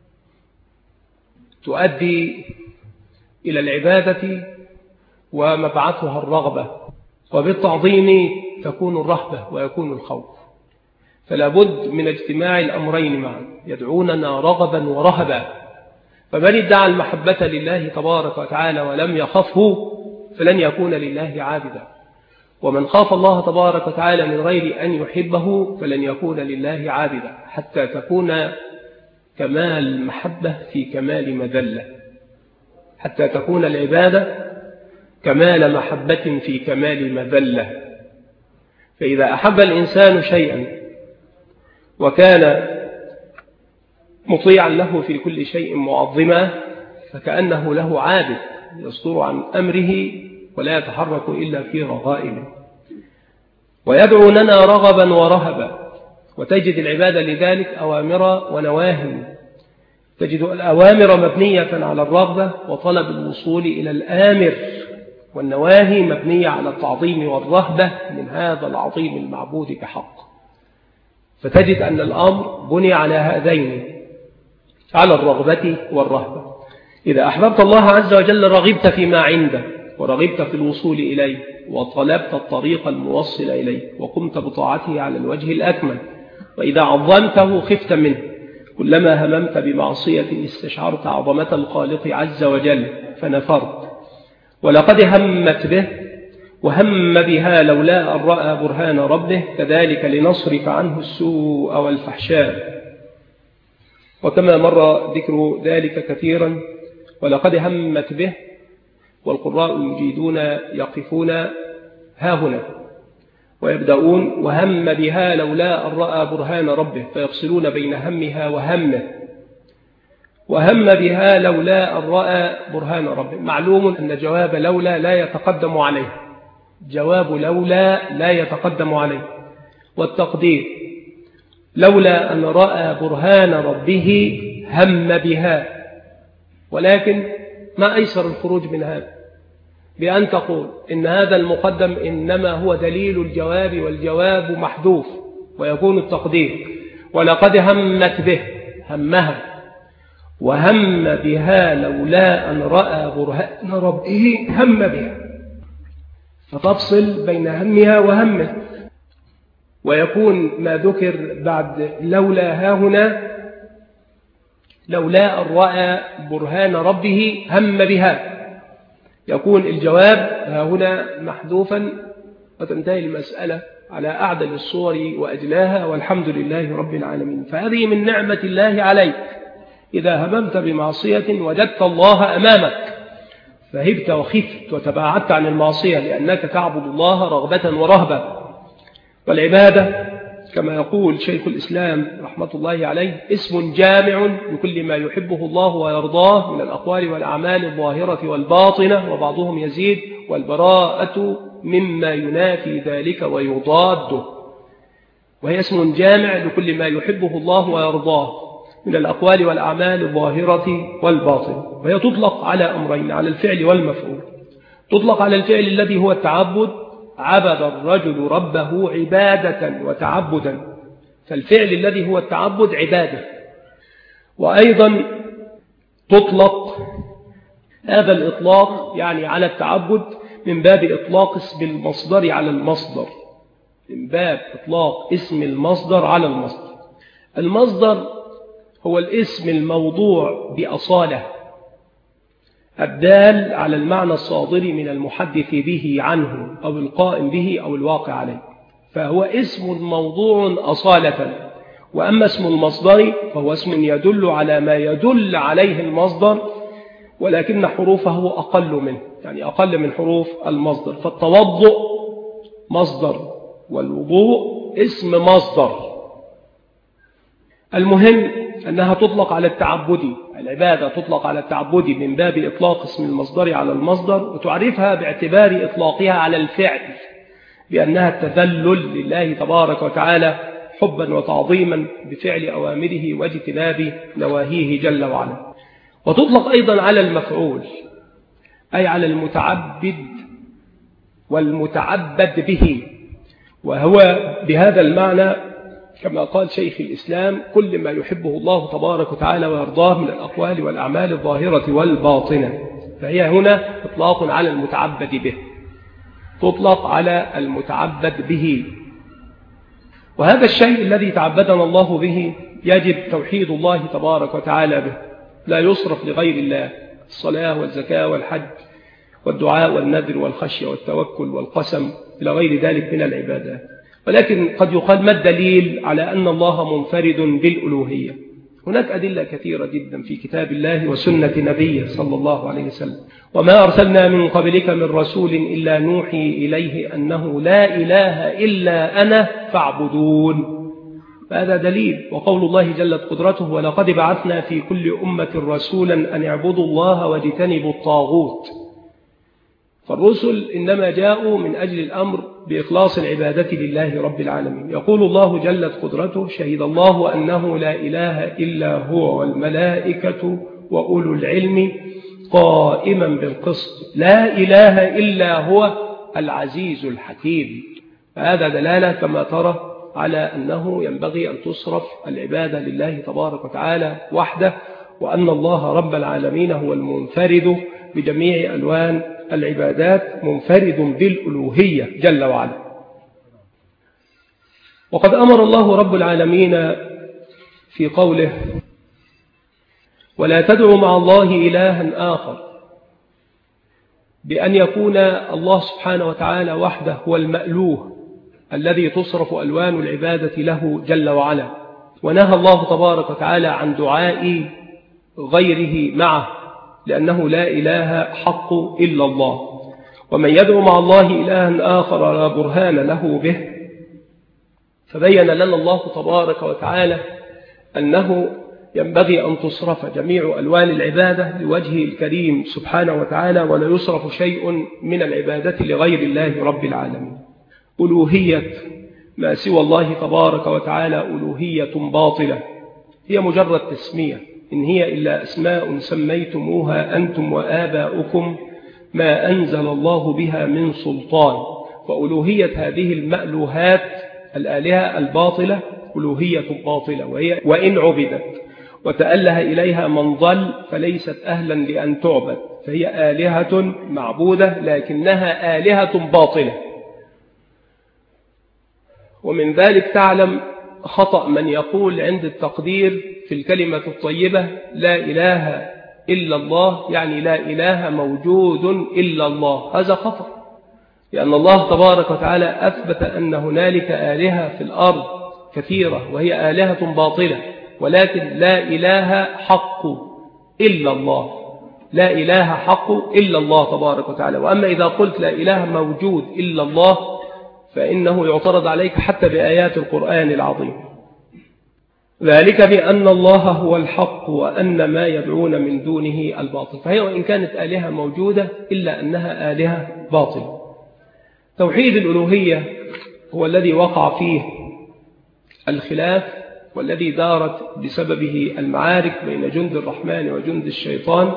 تؤدي إلى العبادة ومبعثها الرغبة، وبالتعظيم تكون الرهبة ويكون الخوف. فلا بد من اجتماع الأمرين معا، يدعوننا رغبا ورهبا. فمن ادعى المحبة لله تبارك وتعالى ولم يخفه فلن يكون لله عابدا، ومن خاف الله تبارك وتعالى من غير أن يحبه فلن يكون لله عابدا، حتى تكون كمال المحبة في كمال مذلة، حتى تكون العبادة كمال محبة في كمال مذلة. فإذا أحب الإنسان شيئا وكان مطيعا له في كل شيء معظما، فكأنه له عابد يصدر عن أمره ولا يتحرك إلا في رغائبه، ويدعوننا رغبا ورهبا. وتجد العبادة لذلك أوامر ونواهي، تجد الأوامر مبنية على الرغبة وطلب الوصول إلى الآمر، والنواهي مبنية على التعظيم والرهبة من هذا العظيم المعبود بحق. فتجد أن الأمر بني على هذين، على الرغبة والرهبة. إذا أحببت الله عز وجل رغبت فيما عنده، ورغبت في الوصول إليه، وطلبت الطريق الموصل إليه، وقمت بطاعته على الوجه الأكمل. وإذا عظمته خفت منه، كلما هممت بمعصية استشعرت عظمة الخالق عز وجل فنفرت. ولقد همت به وهم بها لولا أن رأى برهان ربه، كذلك لنصرف عنه السوء والفحشاء. وكما مر ذكر ذلك كثيرا، ولقد همت به، والقراء المجيدون يقفون ها هنا ويبدأون وهم بها لولا أن رأى برهان ربه، فيفصلون بين همها وهمه. وهم بها لولا أن رأى برهان ربه. معلوم أن جواب لولا لا يتقدم عليه، جواب لولا لا يتقدم عليه، والتقدير لولا أن رأى برهان ربه هم بها. ولكن ما أيسر الخروج من هذا بأن تقول إن هذا المقدم إنما هو دليل الجواب، والجواب محذوف، ويكون التقدير ولقد همت به، همها، وهم بها لولا أن رأى برهان ربه هم بها، فتفصل بين همها وهمه. ويكون ما ذكر بعد لولا ها هنا لولا أن رأى برهان ربه هم بها، يكون الجواب ها هنا محذوفا، وتنتهي المسألة على أعدل الصور وأجلاها، والحمد لله رب العالمين. فهذه من نعمة الله عليك. إذا هممت بمعصية وجدت الله أمامك، فهبت وخفت وتباعدت عن المعصية، لأنك تعبد الله رغبة ورهبة. والعبادة كما يقول شيخ الإسلام رحمة الله عليه اسم جامع لكل ما يحبه الله ويرضاه من الأقوال والأعمال الظاهرة والباطنة، وبعضهم يزيد والبراءة مما ينافي ذلك ويضاده. وهي اسم جامع لكل ما يحبه الله ويرضاه من الأقوال والأعمال الظاهرة والباطنة. وهي تطلق على أمرين، على الفعل والمفعول. تطلق على الفعل الذي هو التعبد، عبد الرجل ربه عبادة وتعبدا، فالفعل الذي هو التعبد عبادة. وأيضا تطلق هذا الإطلاق يعني على التعبد من باب إطلاق اسم المصدر على المصدر، من باب إطلاق اسم المصدر على المصدر. المصدر هو الاسم الموضوع بأصالة، الدال على المعنى الصادر من المحدث به عنه أو القائم به أو الواقع عليه، فهو اسم موضوع أصالة. وأما اسم المصدر فهو اسم يدل على ما يدل عليه المصدر، ولكن حروفه أقل منه، يعني أقل من حروف المصدر. فالتوضؤ مصدر، والوضوء اسم مصدر. المهم أنها تطلق على التعبد، العبادة تطلق على التعبد من باب إطلاق اسم المصدر على المصدر، وتعرفها باعتبار إطلاقها على الفعل بأنها التذلل لله تبارك وتعالى حبا وتعظيما بفعل أوامره واجتناب نواهيه جل وعلا. وتطلق أيضا على المفعول، أي على المتعبد والمتعبد به. وهو بهذا المعنى كما قال شيخ الإسلام كل ما يحبه الله تبارك وتعالى ويرضاه من الأقوال والأعمال الظاهرة والباطنة. فهي هنا إطلاق على المتعبد به، تطلق على المتعبد به. وهذا الشيء الذي تعبدنا الله به يجب توحيد الله تبارك وتعالى به، لا يصرف لغير الله، الصلاة والزكاة والحج والدعاء والنذر والخشية والتوكل والقسم إلى غير ذلك من العبادات. ولكن قد يقال ما الدليل على أن الله منفرد بالألوهية؟ هناك أدلة كثيرة جدا في كتاب الله وسنة نبيه صلى الله عليه وسلم. وما أرسلنا من قبلك من رسول إلا نوحي إليه أنه لا إله إلا أنا فاعبدون. هذا دليل. وقول الله جلت قدرته ولقد بعثنا في كل أمة رسولا أن يعبدوا الله واجتنبوا الطاغوت. فالرسل إنما جاءوا من أجل الأمر بإخلاص العبادة لله رب العالمين. يقول الله جلت قدرته شهد الله أنه لا إله إلا هو والملائكة وأولو العلم قائما بالقسط لا إله إلا هو العزيز الحكيم. فهذا دلالة كما ترى على أنه ينبغي أن تصرف العبادة لله تبارك وتعالى وحده، وأن الله رب العالمين هو المنفرد بجميع ألوان العبادات، منفرد بالألوهية جل وعلا. وقد أمر الله رب العالمين في قوله ولا تدعوا مع الله إلها آخر بأن يكون الله سبحانه وتعالى وحده هو المألوه الذي تصرف ألوان العبادة له جل وعلا. ونهى الله تبارك وتعالى عن دعاء غيره معه لأنه لا إله حق إلا الله. ومن يدعو مع الله إلها آخر لا برهان له به. فبين لنا الله تبارك وتعالى أنه ينبغي أن تصرف جميع ألوان العبادة لوجهه الكريم سبحانه وتعالى، ولا يصرف شيء من العبادة لغير الله رب العالمين. ألوهية ما سوى الله تبارك وتعالى ألوهية باطلة، هي مجرد تسمية، إن هي إلا أسماء سميتموها أنتم وآباؤكم ما أنزل الله بها من سلطان. وألوهية هذه المألوهات الآلهة الباطلة ألوهية باطلة، وهي وإن عبدت وتأله إليها من ضل فليست أهلا لأن تعبد، فهي آلهة معبودة لكنها آلهة باطلة. ومن ذلك تعلم خطأ من يقول عند التقدير في الكلمة الطيبة لا إله إلا الله، يعني لا إله موجود إلا الله. هذا خطأ، لأن الله تبارك وتعالى أثبت أن هنالك آلهة في الأرض كثيرة وهي آلهة باطلة، ولكن لا إله حق إلا الله، لا إله حق إلا الله تبارك وتعالى. وأما إذا قلت لا إله موجود إلا الله فإنه يعترض عليك حتى بآيات القرآن العظيم. ذلك بأن الله هو الحق وأن ما يدعون من دونه الباطل. فهي وإن كانت آلهة موجودة إلا أنها آلهة باطل. توحيد الألوهية هو الذي وقع فيه الخلاف والذي دارت بسببه المعارك بين جند الرحمن وجند الشيطان،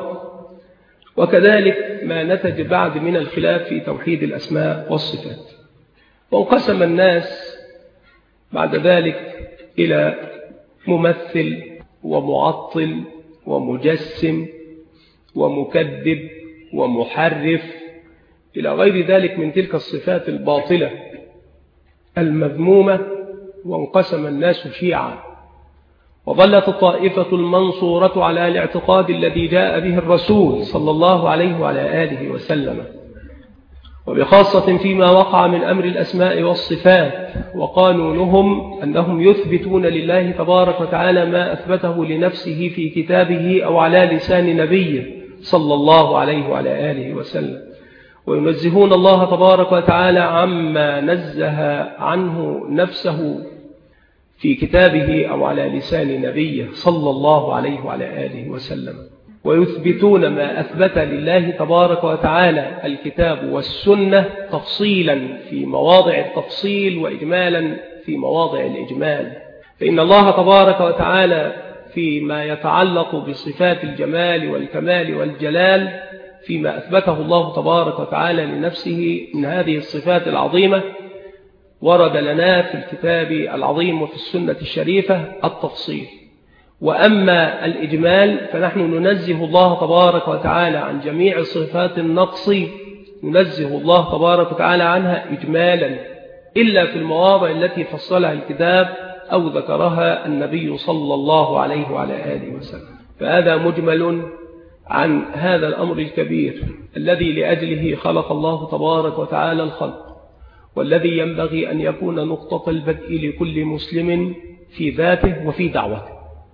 وكذلك ما نتج بعد من الخلاف في توحيد الأسماء والصفات. وانقسم الناس بعد ذلك إلى ممثل ومعطل ومجسم ومكذب ومحرف إلى غير ذلك من تلك الصفات الباطلة المذمومة. وانقسم الناس شيعا، وظلت الطائفة المنصورة على الاعتقاد الذي جاء به الرسول صلى الله عليه وعلى آله وسلم، وبخاصة فيما وقع من أمر الأسماء والصفات. وقانونهم أنهم يثبتون لله تبارك وتعالى ما أثبته لنفسه في كتابه أو على لسان نبيه صلى الله عليه وعلى آله وسلم، وينزهون الله تبارك وتعالى عما نزه عنه نفسه في كتابه أو على لسان نبيه صلى الله عليه وعلى آله وسلم، ويثبتون ما أثبت لله تبارك وتعالى الكتاب والسنة تفصيلا في مواضع التفصيل وإجمالا في مواضع الإجمال. فإن الله تبارك وتعالى فيما يتعلق بصفات الجمال والكمال والجلال فيما أثبته الله تبارك وتعالى لنفسه من هذه الصفات العظيمة ورد لنا في الكتاب العظيم وفي السنة الشريفة التفصيل. وأما الإجمال فنحن ننزه الله تبارك وتعالى عن جميع صفات النقص، ننزه الله تبارك وتعالى عنها إجمالا إلا في المواضع التي فصلها الكتاب أو ذكرها النبي صلى الله عليه وعلى آله وسلم. فهذا مجمل عن هذا الأمر الكبير الذي لأجله خلق الله تبارك وتعالى الخلق، والذي ينبغي أن يكون نقطة البدء لكل مسلم في ذاته وفي دعوته.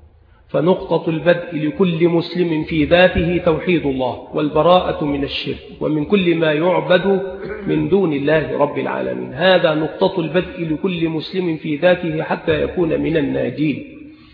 فنقطة البدء لكل مسلم في ذاته توحيد الله والبراءة من الشرك ومن كل ما يعبد من دون الله رب العالمين. هذا نقطة البدء لكل مسلم في ذاته حتى يكون من الناجين.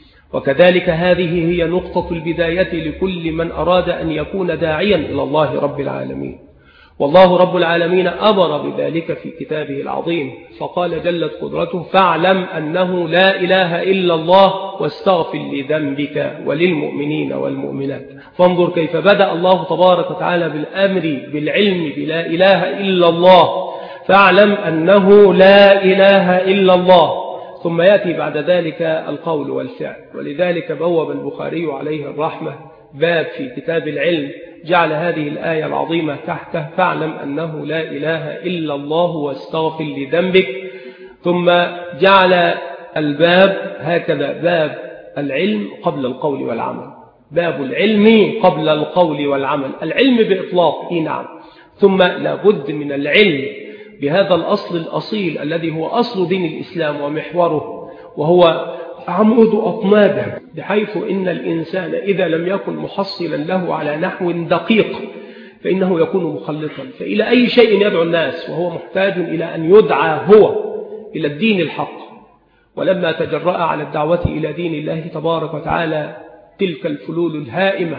وكذلك هذه هي نقطة البداية لكل من أراد أن يكون داعيا إلى الله رب العالمين. والله رب العالمين أمر بذلك في كتابه العظيم، فقال جلت قدرته: فاعلم أنه لا إله إلا الله واستغفر لذنبك وللمؤمنين والمؤمنات. فانظر كيف بدأ الله تبارك وتعالى بالأمر بالعلم بلا إله إلا الله، فاعلم أنه لا إله إلا الله، ثم يأتي بعد ذلك القول والفعل. ولذلك بوب البخاري عليه الرحمة باب في كتاب العلم جعل هذه الآية العظيمة تحته: فاعلم أنه لا إله إلا الله واستغفر لذنبك. ثم جعل الباب هكذا: باب العلم قبل القول والعمل، باب العلم قبل القول والعمل، العلم بإطلاق إيه نعم، ثم لابد من العلم بهذا الأصل الأصيل الذي هو أصل دين الإسلام ومحوره، وهو عمود أطنابه، بحيث إن الإنسان إذا لم يكن محصلا له على نحو دقيق فإنه يكون مخلطا. فإلى أي شيء يدعو الناس وهو محتاج إلى أن يدعى هو إلى الدين الحق. ولما تجرأ على الدعوة إلى دين الله تبارك وتعالى تلك الفلول الهائمة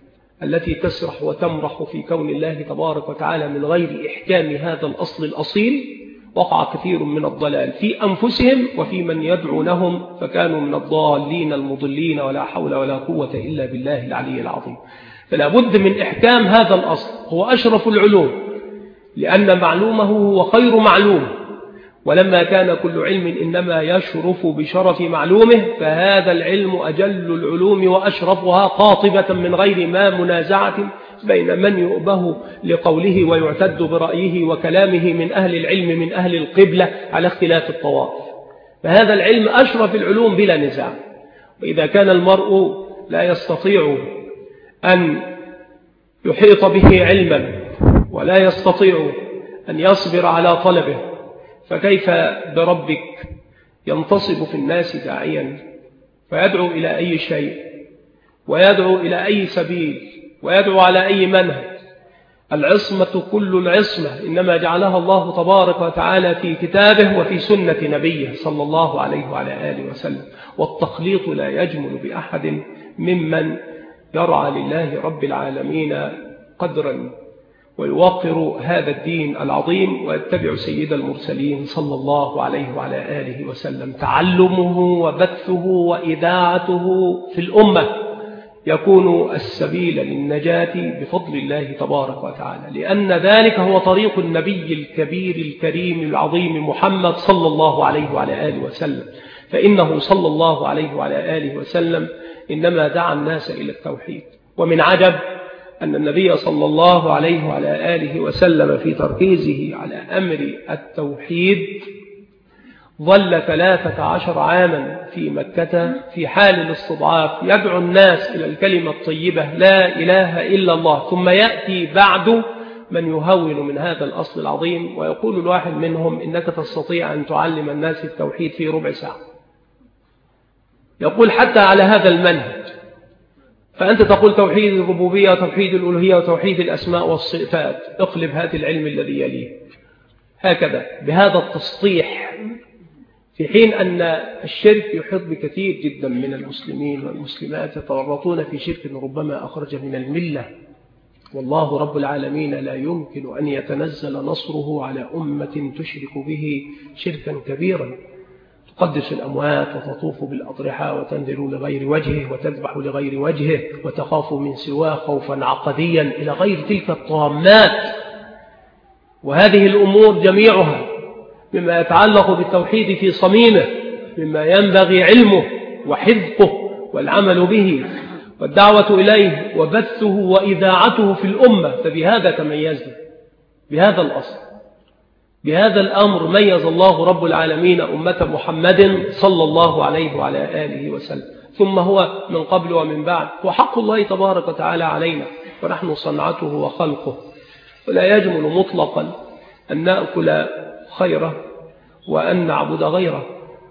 التي تسرح وتمرح في كون الله تبارك وتعالى من غير إحكام هذا الأصل الأصيل، وقع كثير من الضلال في أنفسهم وفي من يدعونهم، فكانوا من الضالين المضلين، ولا حول ولا قوة إلا بالله العلي العظيم. فلا بد من إحكام هذا الأصل، هو أشرف العلوم لأن معلومه هو خير معلوم، ولما كان كل علم إنما يشرف بشرف معلومه، فهذا العلم أجل العلوم وأشرفها قاطبة من غير ما منازعة بين من يؤبه لقوله ويعتد برأيه وكلامه من أهل العلم من أهل القبلة على اختلاف الطوائف. فهذا العلم أشرف العلوم بلا نزاع. وإذا كان المرء لا يستطيع أن يحيط به علما ولا يستطيع أن يصبر على طلبه، فكيف بربك ينتصب في الناس داعيا فيدعو إلى أي شيء ويدعو إلى أي سبيل ويدعو على أي منهج؟ العصمة كل العصمة إنما جعلها الله تبارك وتعالى في كتابه وفي سنة نبيه صلى الله عليه وعلى آله وسلم، والتخليط لا يجمل بأحد ممن يرعى لله رب العالمين قدرا ويوقر هذا الدين العظيم ويتبع سيد المرسلين صلى الله عليه وعلى آله وسلم. تعلمه وبثه وإذاعته في الأمة يكون السبيل للنجاة بفضل الله تبارك وتعالى، لأن ذلك هو طريق النبي الكبير الكريم العظيم محمد صلى الله عليه وعلى آله وسلم. فإنه صلى الله عليه وعلى آله وسلم إنما دعا الناس إلى التوحيد. ومن عجب أن النبي صلى الله عليه وعلى آله وسلم في تركيزه على أمر التوحيد ظل ثلاثة عشر عاما في مكة في حال الاستضعاف يدعو الناس إلى الكلمة الطيبة لا إله إلا الله، ثم يأتي بعد من يهون من هذا الأصل العظيم ويقول الواحد منهم: إنك تستطيع أن تعلم الناس التوحيد في ربع ساعة. يقول حتى على هذا المنهج، فأنت تقول توحيد الربوبية وتوحيد الألوهية وتوحيد الأسماء والصفات، اقلب هذا العلم الذي يليه هكذا بهذا التسطيح، في حين أن الشرك يحيط بكثير جدا من المسلمين والمسلمات يتورطون في شرك ربما أخرج من الملة. والله رب العالمين لا يمكن أن يتنزل نصره على أمة تشرك به شركا كبيرا، تقدس الأموات وتطوف بالأضرحة وتنذر لغير وجهه وتذبح لغير وجهه وتخاف من سواه خوفا عقديا إلى غير تلك الطامات. وهذه الأمور جميعها مما يتعلق بالتوحيد في صميمه، مما ينبغي علمه وحفظه والعمل به والدعوة إليه وبثه وإذاعته في الأمة. فبهذا تميزنا، بهذا الأصل، بهذا الأمر ميز الله رب العالمين أمة محمد صلى الله عليه وعلى آله وسلم. ثم هو من قبل ومن بعد وحق الله تبارك وتعالى علينا، ونحن صنعته وخلقه، ولا يجمل مطلقا أن نأكل خيره وأن نعبد غيره.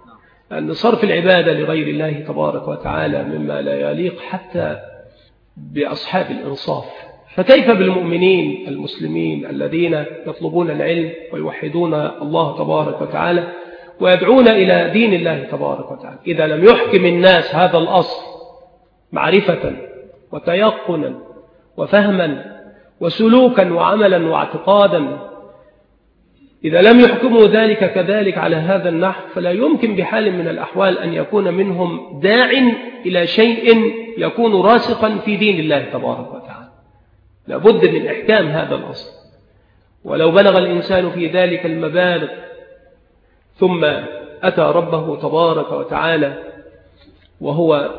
أن صرف العبادة لغير الله تبارك وتعالى مما لا يليق حتى بأصحاب الإنصاف، فكيف بالمؤمنين المسلمين الذين يطلبون العلم ويوحدون الله تبارك وتعالى ويدعون إلى دين الله تبارك وتعالى؟ إذا لم يحكم الناس هذا الأصل معرفة وتيقنا وفهما وسلوكا وعملا واعتقادا، إذا لم يحكموا ذلك كذلك على هذا النحو، فلا يمكن بحال من الأحوال أن يكون منهم داع إلى شيء يكون راسخا في دين الله تبارك وتعالى. لابد من إحكام هذا الأصل، ولو بلغ الإنسان في ذلك المبالغ ثم أتى ربه تبارك وتعالى وهو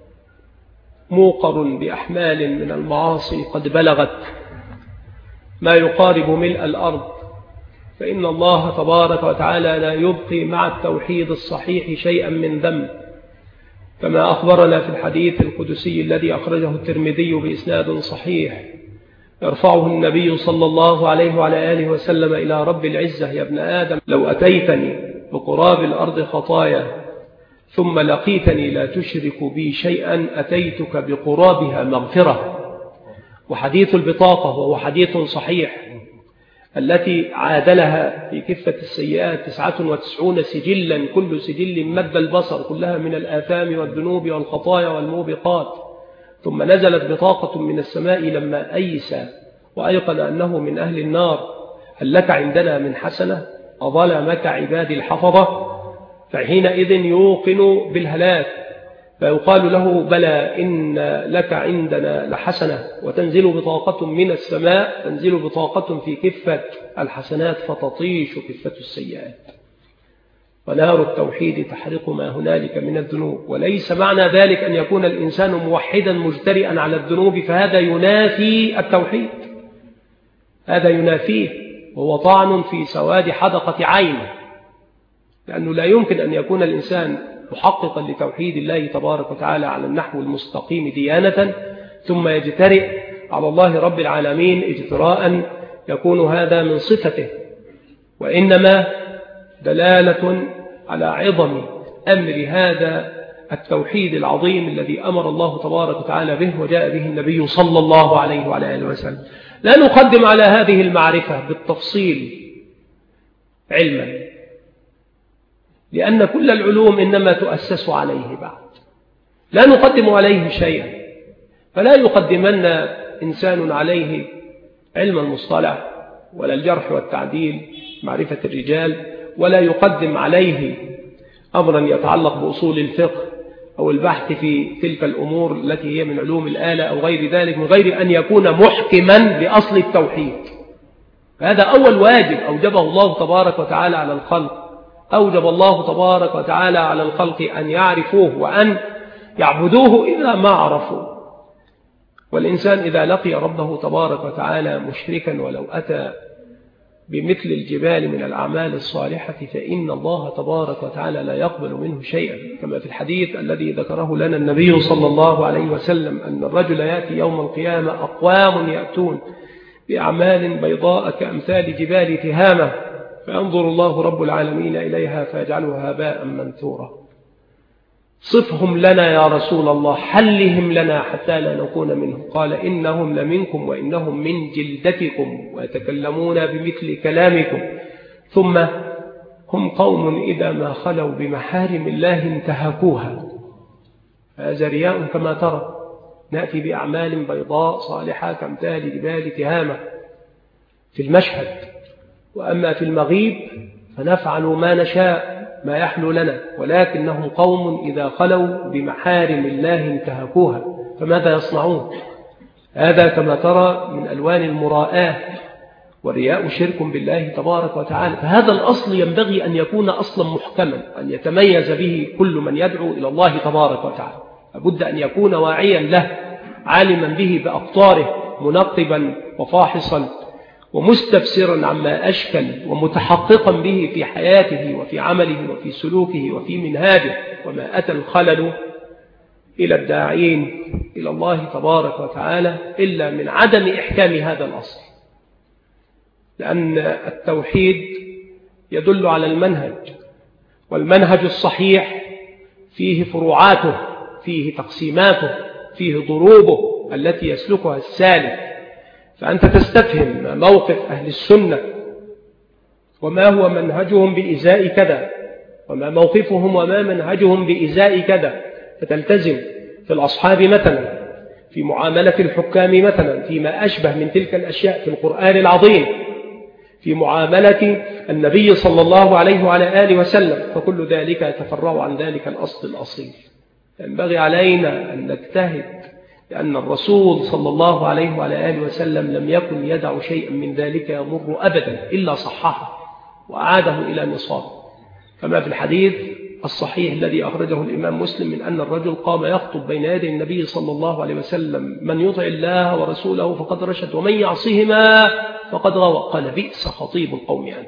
موقر بأحمال من المعاصي قد بلغت ما يقارب ملء الأرض، فإن الله تبارك وتعالى لا يبقي مع التوحيد الصحيح شيئا من ذنب، كما أخبرنا في الحديث القدسي الذي أخرجه الترمذي بإسناد صحيح، يرفعه النبي صلى الله عليه وعلى آله وسلم إلى رب العزة: يا ابن آدم لو أتيتني بقراب الأرض خطايا ثم لقيتني لا تشرك بي شيئا أتيتك بقرابها مغفرة. وحديث البطاقة وهو حديث صحيح التي عادلها في كفة السيئات تسعة وتسعون سجلا، كل سجل مد البصر، كلها من الآثام والذنوب والخطايا والموبقات. ثم نزلت بطاقة من السماء لما أيس وأيقن أنه من أهل النار: هل لك عندنا من حسنة؟ أظلمك عبادي الحفظة؟ فحينئذ يوقن بالهلاك، فيقال له: بلى إن لك عندنا لحسنة. وتنزل بطاقة من السماء، تنزل بطاقة في كفة الحسنات فتطيش كفة السيئات، ونار التوحيد تحرق ما هنالك من الذنوب. وليس معنى ذلك أن يكون الإنسان موحدا مجترئا على الذنوب، فهذا ينافي التوحيد، هذا ينافيه، وهو طعن في سواد حدقة عينه، لأنه لا يمكن أن يكون الإنسان محققا لتوحيد الله تبارك وتعالى على النحو المستقيم ديانة ثم يجترئ على الله رب العالمين اجتراء يكون هذا من صفته، وإنما دلالة على عظم أمر هذا التوحيد العظيم الذي أمر الله تبارك وتعالى به وجاء به النبي صلى الله عليه وعلى آله وسلم. لا نقدم على هذه المعرفة بالتفصيل علما، لأن كل العلوم إنما تؤسس عليه بعد، لا نقدم عليه شيئا. فلا يقدمن إنسان عليه علم المصطلح ولا الجرح والتعديل معرفة الرجال، ولا يقدم عليه أمرا يتعلق بأصول الفقه أو البحث في تلك الأمور التي هي من علوم الآلة أو غير ذلك، من غير أن يكون محكما بأصل التوحيد. هذا أول واجب أوجبه الله تبارك وتعالى على الخلق، أوجب الله تبارك وتعالى على الخلق أن يعرفوه وأن يعبدوه إذا ما عرفوا. والإنسان إذا لقي ربه تبارك وتعالى مشركا ولو أتى بمثل الجبال من الأعمال الصالحة فإن الله تبارك وتعالى لا يقبل منه شيئا، كما في الحديث الذي ذكره لنا النبي صلى الله عليه وسلم أن الرجل يأتي يوم القيامة أقوام يأتون بأعمال بيضاء كأمثال جبال تهامة، فينظر الله رب العالمين إليها فيجعلها هباء منثورا. صفهم لنا يا رسول الله، حلهم لنا حتى لا نكون منهم. قال: إنهم لمنكم وإنهم من جلدتكم ويتكلمون بمثل كلامكم، ثم هم قوم إذا ما خلوا بمحارم الله انتهكوها. هذا رياء كما ترى، نأتي بأعمال بيضاء صالحة كامثال جبال تهامة في المشهد، وأما في المغيب فنفعل ما نشاء ما يحلو لنا، ولكنهم قوم إذا خلوا بمحارم الله انتهكوها، فماذا يصنعون؟ هذا كما ترى من ألوان المراءة، والرياء شرك بالله تبارك وتعالى. فهذا الأصل ينبغي أن يكون أصلا محكما، أن يتميز به كل من يدعو إلى الله تبارك وتعالى، لابد أن يكون واعيا له، عالما به بأقطاره، منقبا وفاحصا ومستفسرا عما أشكل، ومتحققا به في حياته وفي عمله وفي سلوكه وفي منهاجه. وما أتى الخلل إلى الداعين إلى الله تبارك وتعالى إلا من عدم إحكام هذا الأصل، لأن التوحيد يدل على المنهج، والمنهج الصحيح فيه فروعاته، فيه تقسيماته، فيه ضروبه التي يسلكها السالك. فأنت تستفهم ما موقف أهل السنة وما هو منهجهم بإزاء كذا، وما موقفهم وما منهجهم بإزاء كذا، فتلتزم في الأصحاب مثلا، في معاملة الحكام مثلا، فيما أشبه من تلك الأشياء في القرآن العظيم، في معاملة النبي صلى الله عليه وعلى آله وسلم، فكل ذلك يتفرع عن ذلك الأصل الأصيل. ينبغي علينا أن نجتهد، لأن الرسول صلى الله عليه وعلى آله وسلم لم يكن يدع شيئا من ذلك يمر أبدا إلا صححه وأعاده إلى نصابه، كما في الحديث الصحيح الذي أخرجه الإمام مسلم من أن الرجل قام يخطب بين يدي النبي صلى الله عليه وسلم: من يطع الله ورسوله فقد رشد ومن يعصهما فقد غوى. قال: بئس خطيب القوم أنت،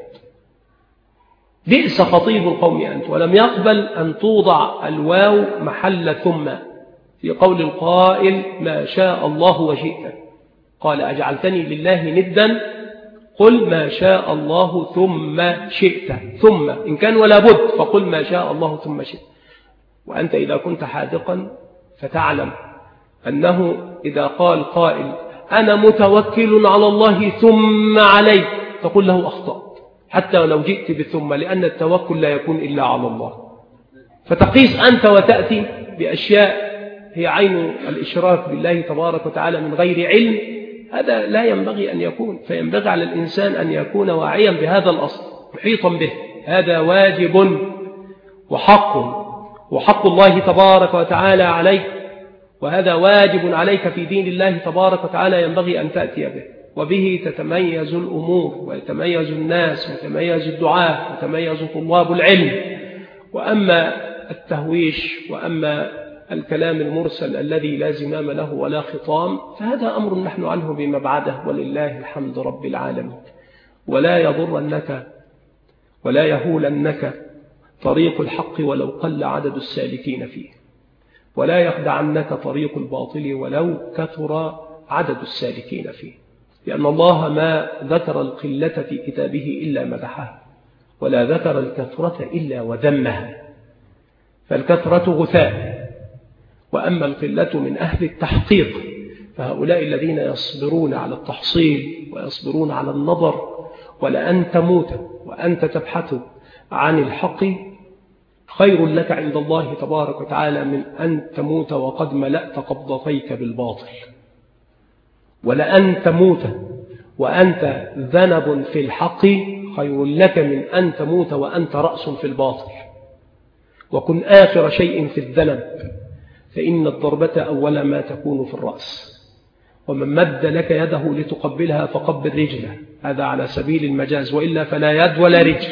بئس خطيب القوم أنت. ولم يقبل أن توضع الواو محل ثم في قول القائل: ما شاء الله وشئت. قال: أجعلتني لله ندا؟ قل ما شاء الله ثم شئت. ثم إن كان ولا بد فقل ما شاء الله ثم شئت. وأنت إذا كنت حاذقا فتعلم أنه إذا قال قائل: أنا متوكل على الله ثم عليه، تقول له أخطأت، حتى لو جئت بثم، لأن التوكل لا يكون إلا على الله. فتقيس أنت وتأتي بأشياء هي عين الإشراك بالله تبارك وتعالى من غير علم، هذا لا ينبغي أن يكون. فينبغي على الإنسان أن يكون واعيا بهذا الأصل، محيطا به. هذا واجب وحق، وحق الله تبارك وتعالى عليك، وهذا واجب عليك في دين الله تبارك وتعالى، ينبغي أن تأتي به. وبه تتميز الأمور ويتميز الناس ويتميز الدعاة ويتميز طلاب العلم. وأما التهويش وأما الكلام المرسل الذي لا زمام له ولا خطام، فهذا أمر نحن عنه بمبعده، ولله الحمد رب العالمين. ولا يضرنك ولا يهولنك طريق الحق ولو قل عدد السالكين فيه، ولا يخدعنك طريق الباطل ولو كثر عدد السالكين فيه، لأن الله ما ذكر القلة في كتابه إلا مدحها، ولا ذكر الكثرة إلا وذمها. فالكثرة غثاء، وأما القلة من أهل التحقيق، فهؤلاء الذين يصبرون على التحصيل ويصبرون على النظر. ولأن تموت وأنت تبحث عن الحق خير لك عند الله تبارك وتعالى من أن تموت وقد ملأت قبضتيك بالباطل. ولأن تموت وأنت ذنب في الحق خير لك من أن تموت وأنت رأس في الباطل. وكن آخر شيء في الذنب، فإن الضربة أول ما تكون في الرأس. ومن مد لك يده لتقبلها فقبل رجله، هذا على سبيل المجاز، وإلا فلا يد ولا رجل.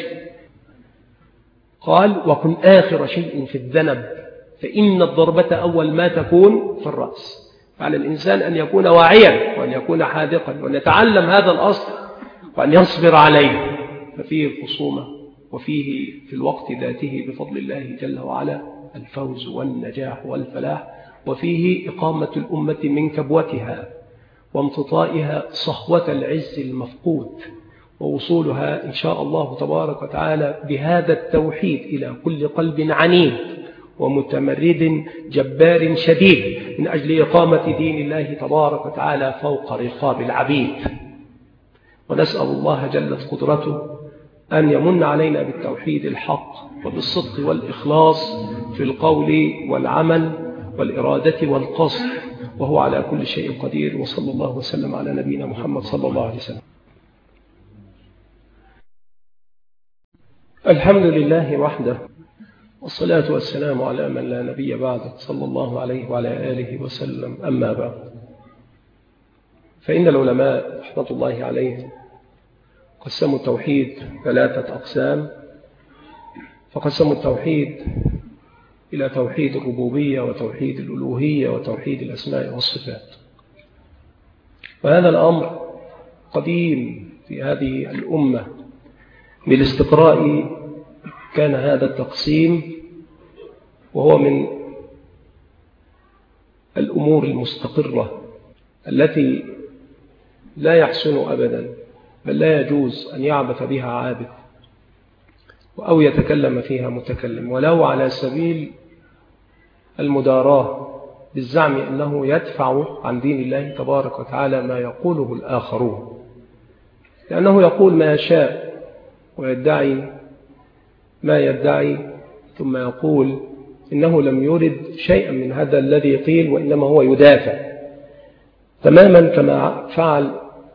قال: وكن آخر شيء في الذنب، فإن الضربة أول ما تكون في الرأس. فعلى الإنسان أن يكون واعيا وأن يكون حاذقا وأن يتعلم هذا الأصل وأن يصبر عليه. ففيه الخصومة وفيه في الوقت ذاته بفضل الله جل وعلا الفوز والنجاح والفلاح، وفيه إقامة الأمة من كبوتها وامتطائها صهوة العز المفقود، ووصولها إن شاء الله تبارك وتعالى بهذا التوحيد إلى كل قلب عنيد ومتمرد جبار شديد من أجل إقامة دين الله تبارك وتعالى فوق رقاب العبيد. ونسأل الله جلت قدرته أن يمن علينا بالتوحيد الحق وبالصدق والإخلاص في القول والعمل والإرادة والقصد، وهو على كل شيء قدير. وصلى الله وسلم على نبينا محمد صلى الله عليه وسلم. الحمد لله وحده، والصلاة والسلام على من لا نبي بعده صلى الله عليه وعلى آله وسلم. أما بعد، فإن العلماء رحمة الله عليهم قسموا التوحيد ثلاثة أقسام. فقسموا التوحيد إلى توحيد الربوبية وتوحيد الألوهية وتوحيد الأسماء والصفات. وهذا الأمر قديم في هذه الأمة. بالاستقراء كان هذا التقسيم، وهو من الأمور المستقرة التي لا يحسن أبدا، بل لا يجوز أن يعبث بها عابث أو يتكلم فيها متكلم، ولو على سبيل المداراة بالزعم أنه يدفع عن دين الله تبارك وتعالى ما يقوله الآخرون، لأنه يقول ما يشاء ويدعي ما يدعي، ثم يقول إنه لم يرد شيئا من هذا الذي قيل، وإنما هو يدافع، تماما كما فعل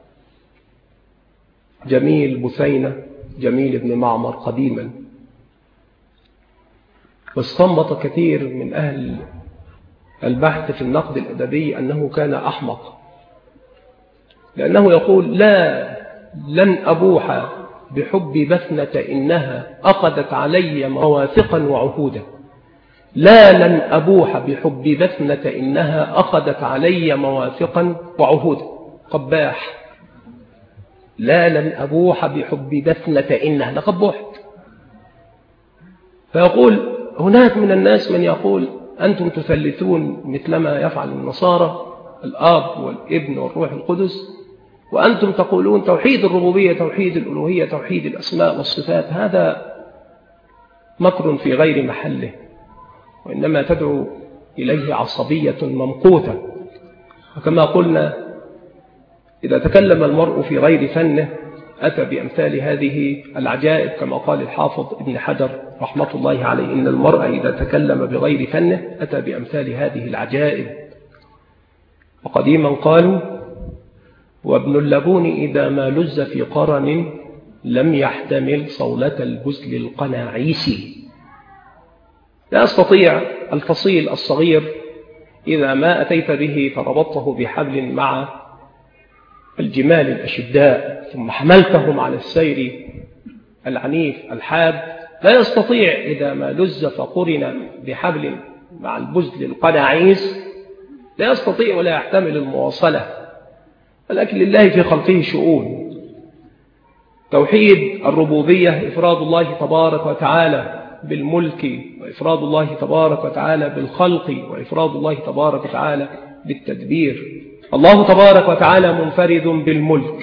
جميل بثينة جميل بن معمر قديما. واستنبط كثير من أهل البحث في النقد الأدبي أنه كان أحمق، لأنه يقول لا لن أبوح بحب بثنة إنها أخذت علي مواثقا وعهودا. لا لن أبوح بحب بثنة إنها أخذت علي مواثقا وعهودا. قباح. لا لن أبوح بحب بثنة إنها لقبوحت. فيقول هناك من الناس من يقول أنتم تثلثون مثلما يفعل النصارى الآب والابن والروح القدس، وأنتم تقولون توحيد الربوبية توحيد الألوهية توحيد الأسماء والصفات. هذا مكر في غير محله، وإنما تدعو إليه عصبية ممقوتة. وكما قلنا إذا تكلم المرء في غير فنه أتى بأمثال هذه العجائب، كما قال الحافظ ابن حجر رحمة الله عليه إن المرء إذا تكلم بغير فنه أتى بأمثال هذه العجائب. وقديما قالوا وابن اللبون إذا ما لز في قرن لم يحتمل صولة البزل القناعيسي. لا أستطيع الفصيل الصغير إذا ما أتيت به فربطته بحبل مع الجمال الأشداء ثم حملتهم على السير العنيف الحاد، لا يستطيع إذا ما لز فقرن بحبل مع البزل القناعيس، لا يستطيع ولا يحتمل المواصلة. ولكن لله في خلقه شؤون. توحيد الربوبية إفراد الله تبارك وتعالى بالملك، وإفراد الله تبارك وتعالى بالخلق، وإفراد الله تبارك وتعالى بالتدبير. الله تبارك وتعالى منفرد بالملك.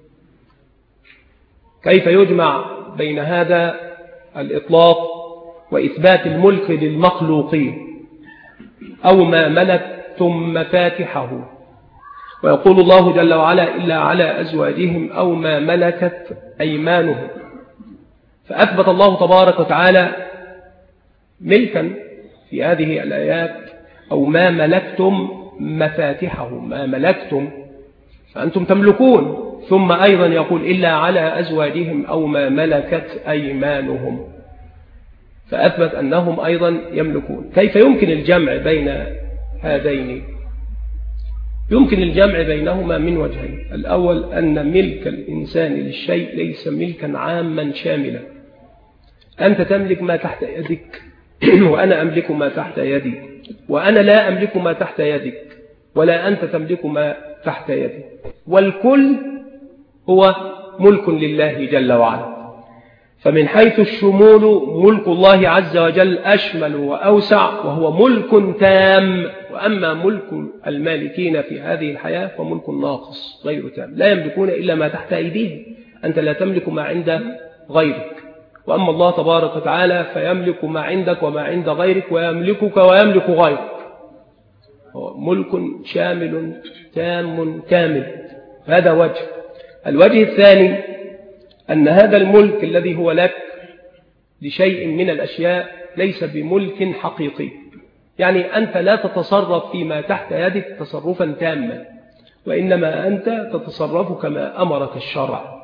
كيف يجمع بين هذا الإطلاق وإثبات الملك للمخلوقين؟ أو ما ملكتم مفاتحه، ويقول الله جل وعلا إلا على أزواجهم أو ما ملكت أيمانهم. فأثبت الله تبارك وتعالى ملكا في هذه الآيات أو ما ملكتم مفاتحه، ما ملكتم فأنتم تملكون، ثم أيضا يقول إلا على أزواجهم أو ما ملكت أيمانهم، فأثبت أنهم أيضا يملكون. كيف يمكن الجمع بين هذين؟ يمكن الجمع بينهما من وجهين. الأول أن ملك الإنسان للشيء ليس ملكا عاما شاملا. أنت تملك ما تحت يدك وأنا أملك ما تحت يدي، وأنا لا أملك ما تحت يدك ولا أنت تملك ما تحت يدي، والكل هو ملك لله جل وعلا. فمن حيث الشمول ملك الله عز وجل أشمل وأوسع، وهو ملك تام. وأما ملك المالكين في هذه الحياة فملك ناقص غير تام، لا يملكون إلا ما تحت أيديهم. أنت لا تملك ما عند غيرك، وأما الله تبارك وتعالى فيملك ما عندك وما عند غيرك، ويملكك ويملك غيرك. هو ملك شامل تام كامل. هذا وجه. الوجه الثاني أن هذا الملك الذي هو لك لشيء من الأشياء ليس بملك حقيقي، يعني أنت لا تتصرف فيما تحت يدك تصرفا تاما، وإنما أنت تتصرف كما أمرك الشرع.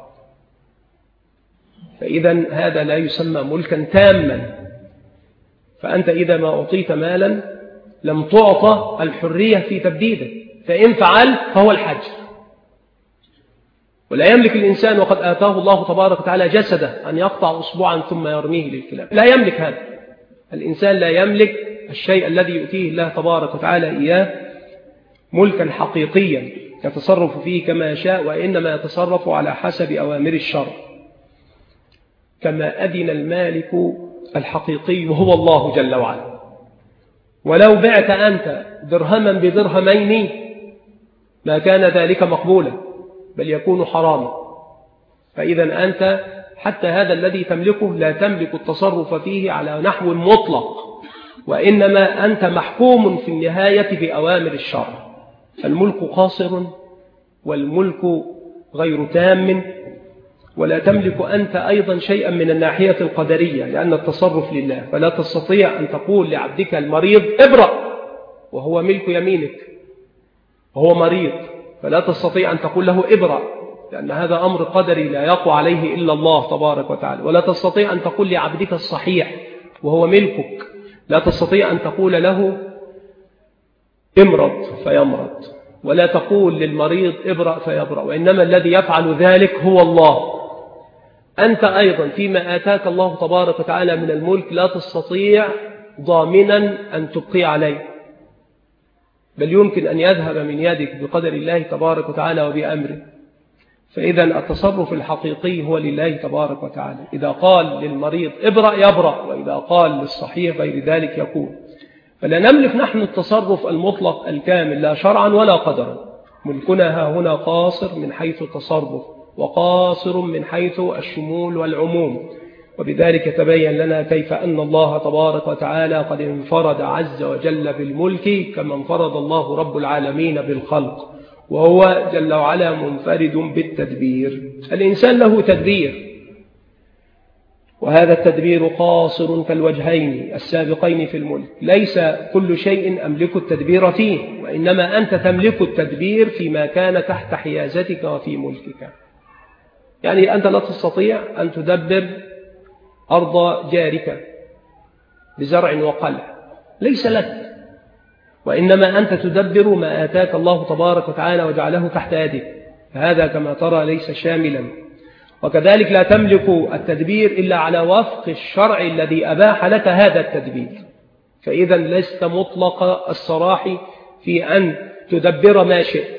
فإذا هذا لا يسمى ملكا تاما. فأنت إذا ما أعطيت مالا لم تعطى الحرية في تبديده، فإن فعلت فهو الحجر. ولا يملك الإنسان وقد آتاه الله تبارك وتعالى جسده أن يقطع أصبعا ثم يرميه للكلاب. لا يملك هذا. الإنسان لا يملك الشيء الذي يؤتيه الله تبارك وتعالى إياه ملكا حقيقيا يتصرف فيه كما يشاء، وإنما يتصرف على حسب أوامر الشرع، كما أذن المالك الحقيقي وهو الله جل وعلا. ولو بعت أنت درهما بدرهمين ما كان ذلك مقبولا، بل يكون حراما. فإذا أنت حتى هذا الذي تملكه لا تملك التصرف فيه على نحو مطلق، وإنما أنت محكوم في النهاية بأوامر الشرع. الملك قاصر والملك غير تام، ولا تملك أنت أيضا شيئا من الناحية القدرية، لأن التصرف لله، فلا تستطيع أن تقول لعبدك المريض ابرأ وهو ملك يمينك، وهو مريض، فلا تستطيع أن تقول له ابرأ، لأن هذا أمر قدري لا يقوى عليه إلا الله تبارك وتعالى. ولا تستطيع أن تقول لعبدك الصحيح وهو ملكك، لا تستطيع أن تقول له امرض فيمرض، ولا تقول للمريض ابرأ فيبرأ، وإنما الذي يفعل ذلك هو الله. أنت أيضا فيما آتاك الله تبارك وتعالى من الملك لا تستطيع ضامنا أن تبقي عليه، بل يمكن أن يذهب من يدك بقدر الله تبارك وتعالى وبأمره. فإذا التصرف الحقيقي هو لله تبارك وتعالى. إذا قال للمريض ابرأ يبرأ، وإذا قال للصحيح غير ذلك يكون. فلا نملك نحن التصرف المطلق الكامل لا شرعا ولا قدرا. ملكنا ها هنا قاصر من حيث التصرف، وقاصر من حيث الشمول والعموم. وبذلك تبين لنا كيف أن الله تبارك وتعالى قد انفرد عز وجل بالملك كما انفرد الله رب العالمين بالخلق، وهو جل وعلا منفرد بالتدبير. الإنسان له تدبير، وهذا التدبير قاصر كالوجهين السابقين في الملك. ليس كل شيء أملك التدبير فيه، وإنما أنت تملك التدبير فيما كان تحت حيازتك وفي ملكك. يعني أنت لا تستطيع أن تدبر أرض جارك بزرع وقلع، ليس لك، وإنما أنت تدبر ما آتاك الله تبارك وتعالى وجعله تحت يدك، فهذا كما ترى ليس شاملا. وكذلك لا تملك التدبير إلا على وفق الشرع الذي أباح لك هذا التدبير. فإذا لست مطلق الصراح في أن تدبر ما شئت،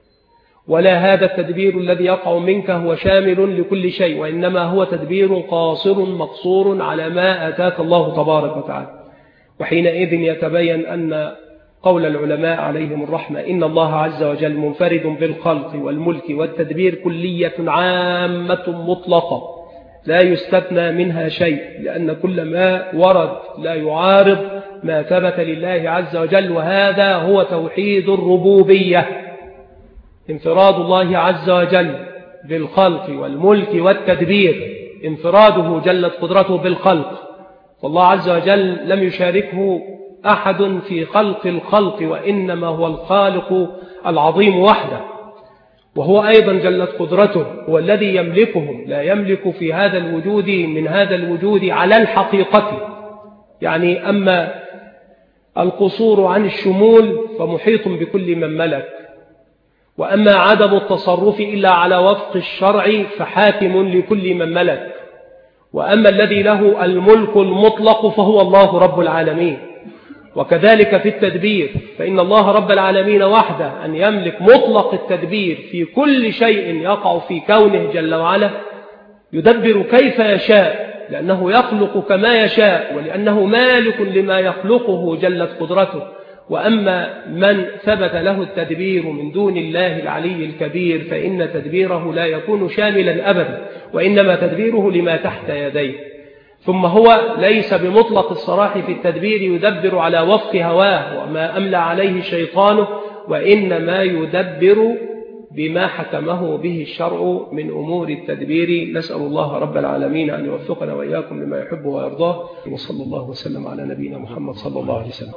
ولا هذا التدبير الذي يقع منك هو شامل لكل شيء، وإنما هو تدبير قاصر مقصور على ما آتاك الله تبارك وتعالى. وحينئذ يتبين أن قول العلماء عليهم الرحمة إن الله عز وجل منفرد بالخلق والملك والتدبير كلية عامة مطلقة لا يستثنى منها شيء، لأن كل ما ورد لا يعارض ما ثبت لله عز وجل، وهذا هو توحيد الربوبية، انفراد الله عز وجل بالخلق والملك والتدبير، انفراده جلت قدرته بالخلق، والله عز وجل لم يشاركه أحد في خلق الخلق، وإنما هو الخالق العظيم وحده، وهو أيضا جلت قدرته هو الذي يملكهم، لا يملك في هذا الوجود من هذا الوجود على الحقيقة. يعني أما القصور عن الشمول فمحيط بكل من ملك، وأما عدم التصرف إلا على وفق الشرع فحاكم لكل من ملك، وأما الذي له الملك المطلق فهو الله رب العالمين. وكذلك في التدبير، فإن الله رب العالمين وحده أن يملك مطلق التدبير في كل شيء يقع في كونه جل وعلا، يدبر كيف يشاء، لأنه يخلق كما يشاء، ولأنه مالك لما يخلقه جلت قدرته. وأما من ثبت له التدبير من دون الله العلي الكبير فإن تدبيره لا يكون شاملا أبدا، وإنما تدبيره لما تحت يديه. ثم هو ليس بمطلق الصراح في التدبير يدبر على وفق هواه وما أملى عليه شيطانه، وإنما يدبر بما حكمه به الشرع من أمور التدبير. نسأل الله رب العالمين أن يوفقنا وإياكم لما يحبه ويرضاه، وصلى الله وسلم على نبينا محمد صلى الله عليه وسلم.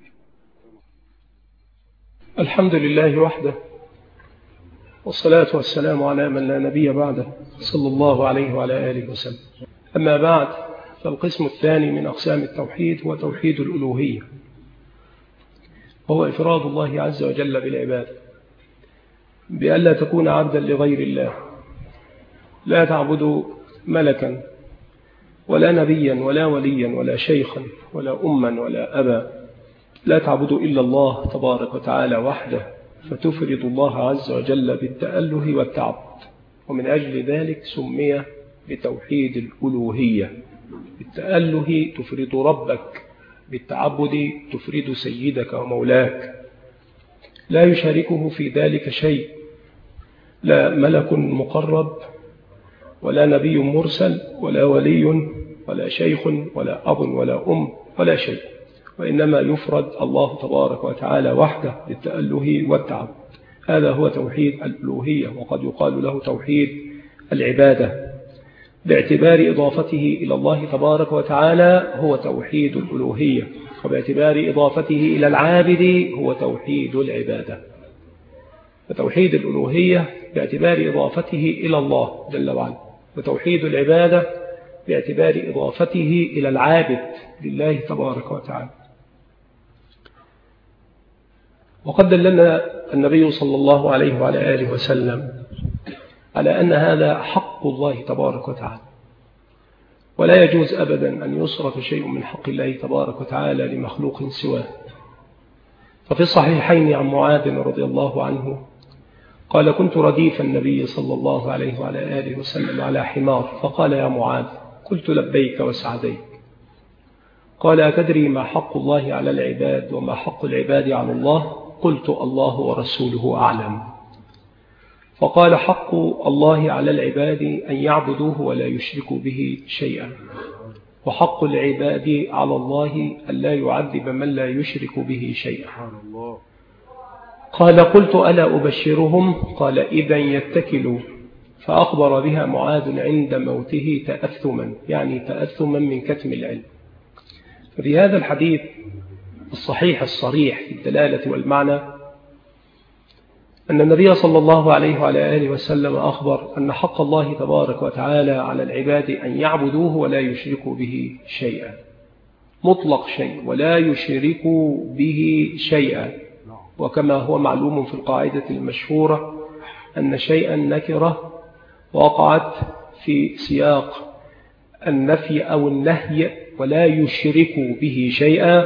الحمد لله وحده، والصلاة والسلام على من لا نبي بعده صلى الله عليه وعلى آله وسلم. أما بعد، فالقسم الثاني من أقسام التوحيد هو توحيد الألوهية، وهو إفراد الله عز وجل بالعبادة بألا تكون عبدا لغير الله، لا تعبد ملكا ولا نبيا ولا وليا ولا شيخا ولا أما ولا أبا، لا تعبد إلا الله تبارك وتعالى وحده، فتفرد الله عز وجل بالتأله والتعبد. ومن أجل ذلك سمي بتوحيد الألوهية. بالتأله تفرد ربك، بالتعبد تفرد سيدك ومولاك، لا يشاركه في ذلك شيء، لا ملك مقرب ولا نبي مرسل ولا ولي ولا شيخ ولا أب ولا أم ولا شيء، وإنما يفرد الله تبارك وتعالى وحده للتأله والتعبد. هذا هو توحيد الألوهية، وقد يقال له توحيد العبادة باعتبار إضافته إلى الله تبارك وتعالى هو توحيد الألوهية، وباعتبار إضافته إلى العابد هو توحيد العبادة. فتوحيد الألوهية باعتبار إضافته إلى الله جل وعلا، وتوحيد العبادة باعتبار إضافته إلى العابد لله تبارك وتعالى. وقد دلنا النبي صلى الله عليه وعلى آله وسلم على أن هذا حق الله تبارك وتعالى، ولا يجوز أبدا أن يصرف شيء من حق الله تبارك وتعالى لمخلوق سواه. ففي الصحيحين عن معاذ رضي الله عنه قال: كنت رديف النبي صلى الله عليه وعلى آله وسلم على حمار، فقال: يا معاذ. قلت: لبيك وسعديك. قال: أتدري ما حق الله على العباد وما حق العباد على الله؟ قلت: الله ورسوله أعلم. فقال: حق الله على العباد أن يعبدوه ولا يشركوا به شيئا، وحق العباد على الله أن لا يعذب من لا يشرك به شيئا. قال: قلت: ألا أبشرهم؟ قال: إذا يتكلوا. فأخبر بها معاذ عند موته تأثما، يعني تأثما من كتم العلم. ففي هذا الحديث الصحيح الصريح في الدلالة والمعنى أن النبي صلى الله عليه وعلى آله وسلم أخبر أن حق الله تبارك وتعالى على العباد أن يعبدوه ولا يشركوا به شيئا، مطلق شيء، ولا يشركوا به شيئا. وكما هو معلوم في القاعدة المشهورة أن شيئا نكرة وقعت في سياق النفي أو النهي ولا يشركوا به شيئا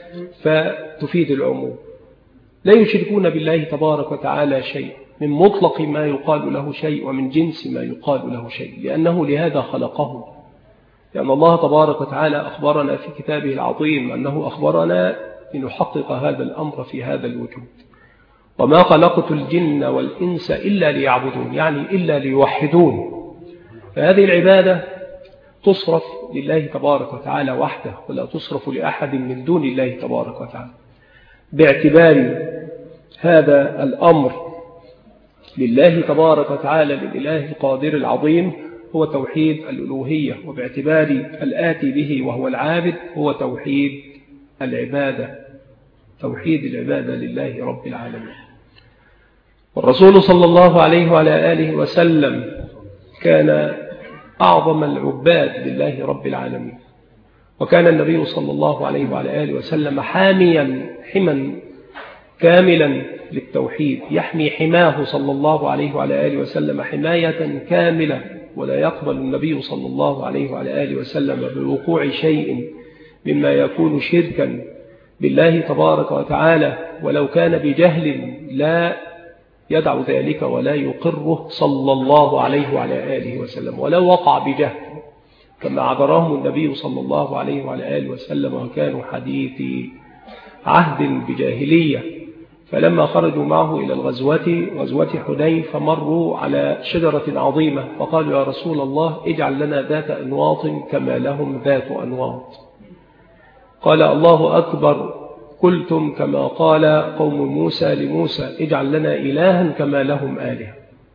فتفيد العموم. لا يشركون بالله تبارك وتعالى شيء، من مطلق ما يقال له شيء ومن جنس ما يقال له شيء، لأنه لهذا خلقه. لأن الله تبارك وتعالى أخبرنا في كتابه العظيم أنه أخبرنا لنحقق هذا الأمر في هذا الوجود: وما خلقت الجن والإنس إلا ليعبدون، يعني إلا ليوحدون. فهذه العبادة تصرف لله تبارك وتعالى وحده، ولا تصرف لأحد من دون الله تبارك وتعالى. باعتبار هذا الأمر لله تبارك وتعالى للإله القادر العظيم هو توحيد الألوهية، وباعتبار الآتي به وهو العابد هو توحيد العبادة، توحيد العبادة لله رب العالمين. والرسول صلى الله عليه وعلى آله وسلم كان أعظم العباد لله رب العالمين، وكان النبي صلى الله عليه وعلى آله وسلم حاميا حما كاملا للتوحيد، يحمي حماه صلى الله عليه وعلى آله وسلم حماية كاملة، ولا يقبل النبي صلى الله عليه وعلى آله وسلم بوقوع شيء مما يكون شركا بالله تبارك وتعالى، ولو كان بجهل لا يدع ذلك ولا يقره صلى الله عليه وعلى آله وسلم، ولو وقع بجهل كما عبرهم النبي صلى الله عليه وعلى آله وسلم وكانوا حديث عهد بجاهلية. فلما خرجوا معه إلى الغزوة غزوة حنين فمروا على شجرة عظيمة فقالوا: يا رسول الله اجعل لنا ذات أنواط كما لهم ذات أنواط. قال: الله أكبر، قلتم كما قال قوم موسى لموسى: اجعل لنا إلها كما لهم آلهة.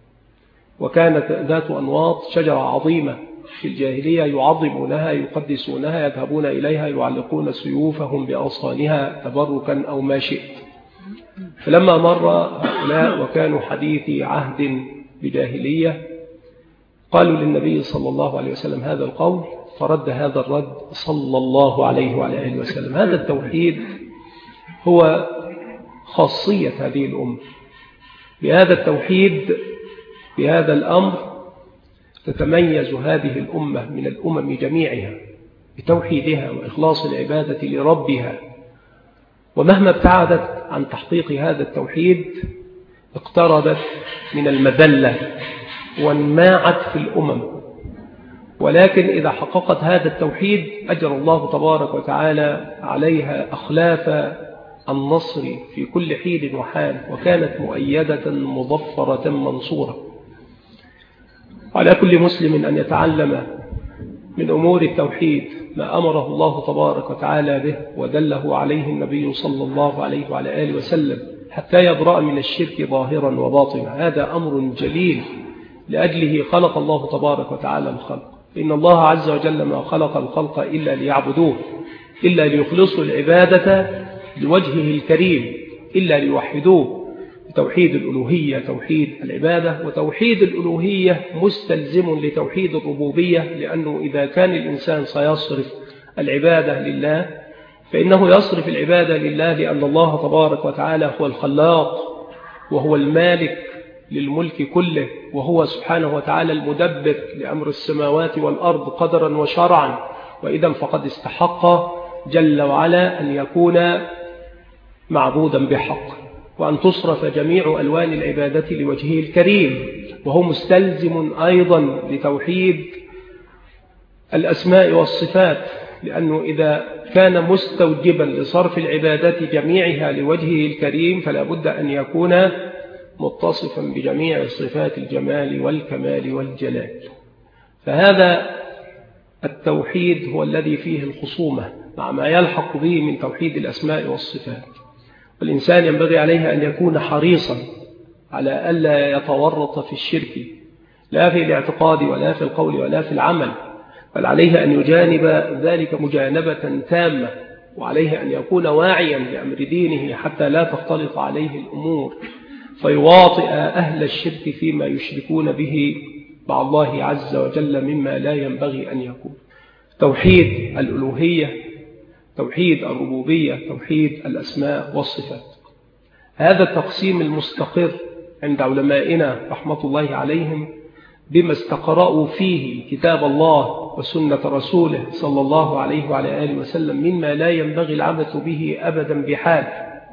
وكانت ذات أنواط شجرة عظيمة في الجاهلية يعظمونها يقدسونها، يذهبون إليها يعلقون سيوفهم بأغصانها تبركا أو ما شئت. فلما مر هؤلاء وكانوا حديث عهد بجاهلية قالوا للنبي صلى الله عليه وسلم هذا القول، فرد هذا الرد صلى الله عليه وعلى آله وسلم. هذا التوحيد هو خاصية هذه الأمة. بهذا التوحيد، بهذا الأمر تتميز هذه الأمة من الأمم جميعها بتوحيدها وإخلاص العبادة لربها. ومهما ابتعدت عن تحقيق هذا التوحيد اقتربت من المذلة وانماعت في الأمم. ولكن إذا حققت هذا التوحيد أجر الله تبارك وتعالى عليها أخلاف النصر في كل حين وحال، وكانت مؤيدة مظفرة منصورة. على كل مسلم أن يتعلم من أمور التوحيد ما أمره الله تبارك وتعالى به ودله عليه النبي صلى الله عليه وعلى آله وسلم حتى يبرأ من الشرك ظاهرا وباطنا. هذا أمر جليل لأجله خلق الله تبارك وتعالى الخلق. إن الله عز وجل ما خلق الخلق إلا ليعبدوه، إلا ليخلصوا العبادة لوجهه الكريم، إلا ليوحدوه. توحيد الألوهية توحيد العبادة، وتوحيد الألوهية مستلزم لتوحيد الربوبية، لأنه إذا كان الإنسان سيصرف العبادة لله فإنه يصرف العبادة لله لأن الله تبارك وتعالى هو الخلاق وهو المالك للملك كله، وهو سبحانه وتعالى المدبر لأمر السماوات والأرض قدرا وشرعا. وإذا فقد استحق جل وعلا أن يكون معبودا بحق، وأن تصرف جميع ألوان العبادة لوجهه الكريم. وهو مستلزم أيضا لتوحيد الأسماء والصفات، لأنه إذا كان مستوجبا لصرف العبادات جميعها لوجهه الكريم فلا بد أن يكون متصفا بجميع صفات الجمال والكمال والجلال. فهذا التوحيد هو الذي فيه الخصومة مع ما يلحق به من توحيد الأسماء والصفات. والإنسان ينبغي عليه أن يكون حريصا على ألا يتورط في الشرك، لا في الاعتقاد ولا في القول ولا في العمل، بل عليه أن يجانب ذلك مجانبة تامة، وعليه أن يكون واعيا لأمر دينه حتى لا تختلط عليه الأمور فيواطئ أهل الشرك فيما يشركون به مع الله عز وجل مما لا ينبغي أن يكون. توحيد الألوهية، توحيد الربوبية، توحيد الأسماء والصفات. هذا التقسيم المستقر عند علمائنا رحمة الله عليهم بما استقرأوا فيه كتاب الله وسنة رسوله صلى الله عليه وعلى آله وسلم مما لا ينبغي العبث به أبدا بحال،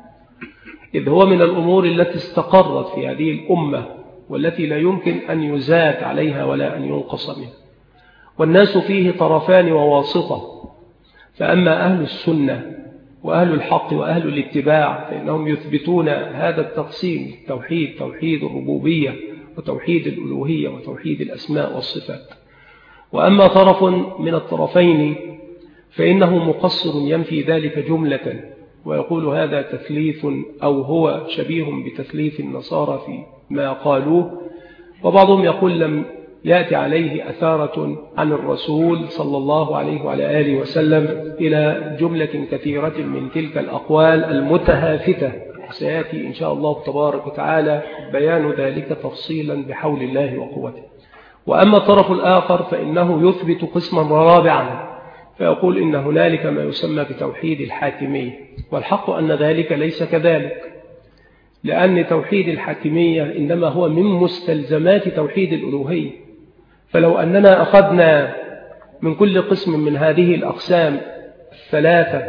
إذ هو من الأمور التي استقرت في هذه الأمة والتي لا يمكن أن يزاد عليها ولا أن ينقص منها. والناس فيه طرفان وواسطة، فأما أهل السنة وأهل الحق وأهل الاتباع فإنهم يثبتون هذا التقسيم: توحيد توحيد الربوبية وتوحيد الألوهية وتوحيد الأسماء والصفات. وأما طرف من الطرفين فإنه مقصر ينفي ذلك جملة ويقول هذا تثليث أو هو شبيه بتثليث النصارى في ما قالوه. وبعضهم يقول لم يأتي عليه أثارة عن الرسول صلى الله عليه وعلى آله وسلم إلى جملة كثيرة من تلك الأقوال المتهافتة، سيأتي إن شاء الله تبارك وتعالى بيان ذلك تفصيلا بحول الله وقوته. وأما الطرف الآخر فإنه يثبت قسما رابعا فيقول إن هنالك ما يسمى بتوحيد الحاكمية، والحق أن ذلك ليس كذلك، لأن توحيد الحاكمية إنما هو من مستلزمات توحيد الألوهية. فلو أننا أخذنا من كل قسم من هذه الأقسام الثلاثة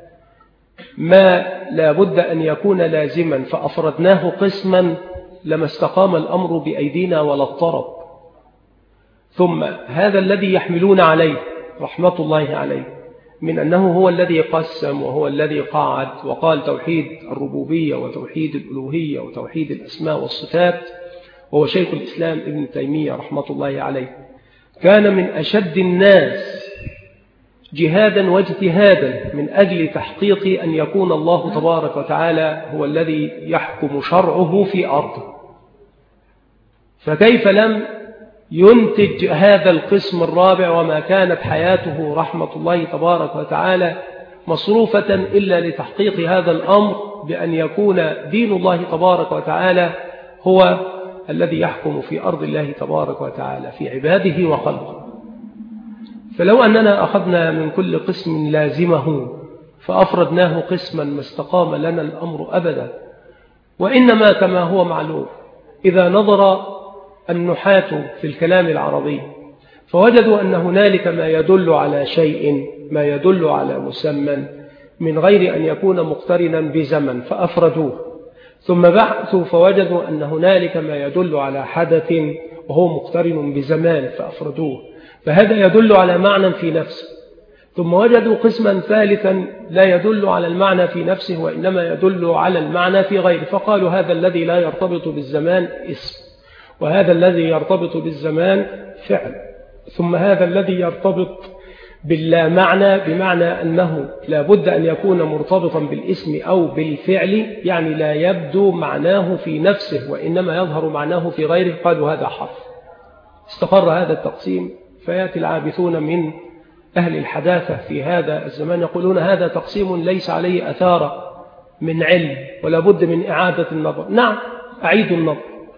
ما لا بد أن يكون لازما فأفردناه قسما لما استقام الأمر بأيدينا ولا اضطرب. ثم هذا الذي يحملون عليه رحمة الله عليه من أنه هو الذي قسم وهو الذي قاعد وقال توحيد الربوبية وتوحيد الألوهية وتوحيد الأسماء والصفات، وهو شيخ الإسلام ابن تيمية رحمة الله عليه، كان من أشد الناس جهادا واجتهادا من أجل تحقيق أن يكون الله تبارك وتعالى هو الذي يحكم شرعه في أرضه. فكيف لم ينتج هذا القسم الرابع وما كانت حياته رحمة الله تبارك وتعالى مصروفة إلا لتحقيق هذا الأمر بأن يكون دين الله تبارك وتعالى هو الذي يحكم في أرض الله تبارك وتعالى في عباده وخلقه. فلو أننا أخذنا من كل قسم لازمه فأفردناه قسما ما استقام لنا الأمر أبدا. وإنما كما هو معلوم إذا نظر النحاة في الكلام العربي فوجدوا أن هنالك ما يدل على شيء، ما يدل على مسمى من غير أن يكون مقترنا بزمن فأفردوه، ثم بحثوا فوجدوا أن هنالك ما يدل على حدث وهو مقترن بزمان فأفردوه، فهذا يدل على معنى في نفسه. ثم وجدوا قسما ثالثا لا يدل على المعنى في نفسه وإنما يدل على المعنى في غيره، فقالوا هذا الذي لا يرتبط بالزمان اسم، وهذا الذي يرتبط بالزمان فعل، ثم هذا الذي يرتبط باللا معنى بمعنى أنه لا بد أن يكون مرتبطا بالاسم أو بالفعل، يعني لا يبدو معناه في نفسه وإنما يظهر معناه في غيره، قالوا هذا حرف. استقر هذا التقسيم، فيأتي العابثون من أهل الحداثة في هذا الزمان يقولون هذا تقسيم ليس عليه أثار من علم ولا بد من إعادة النظر. نعم، أعيد النظر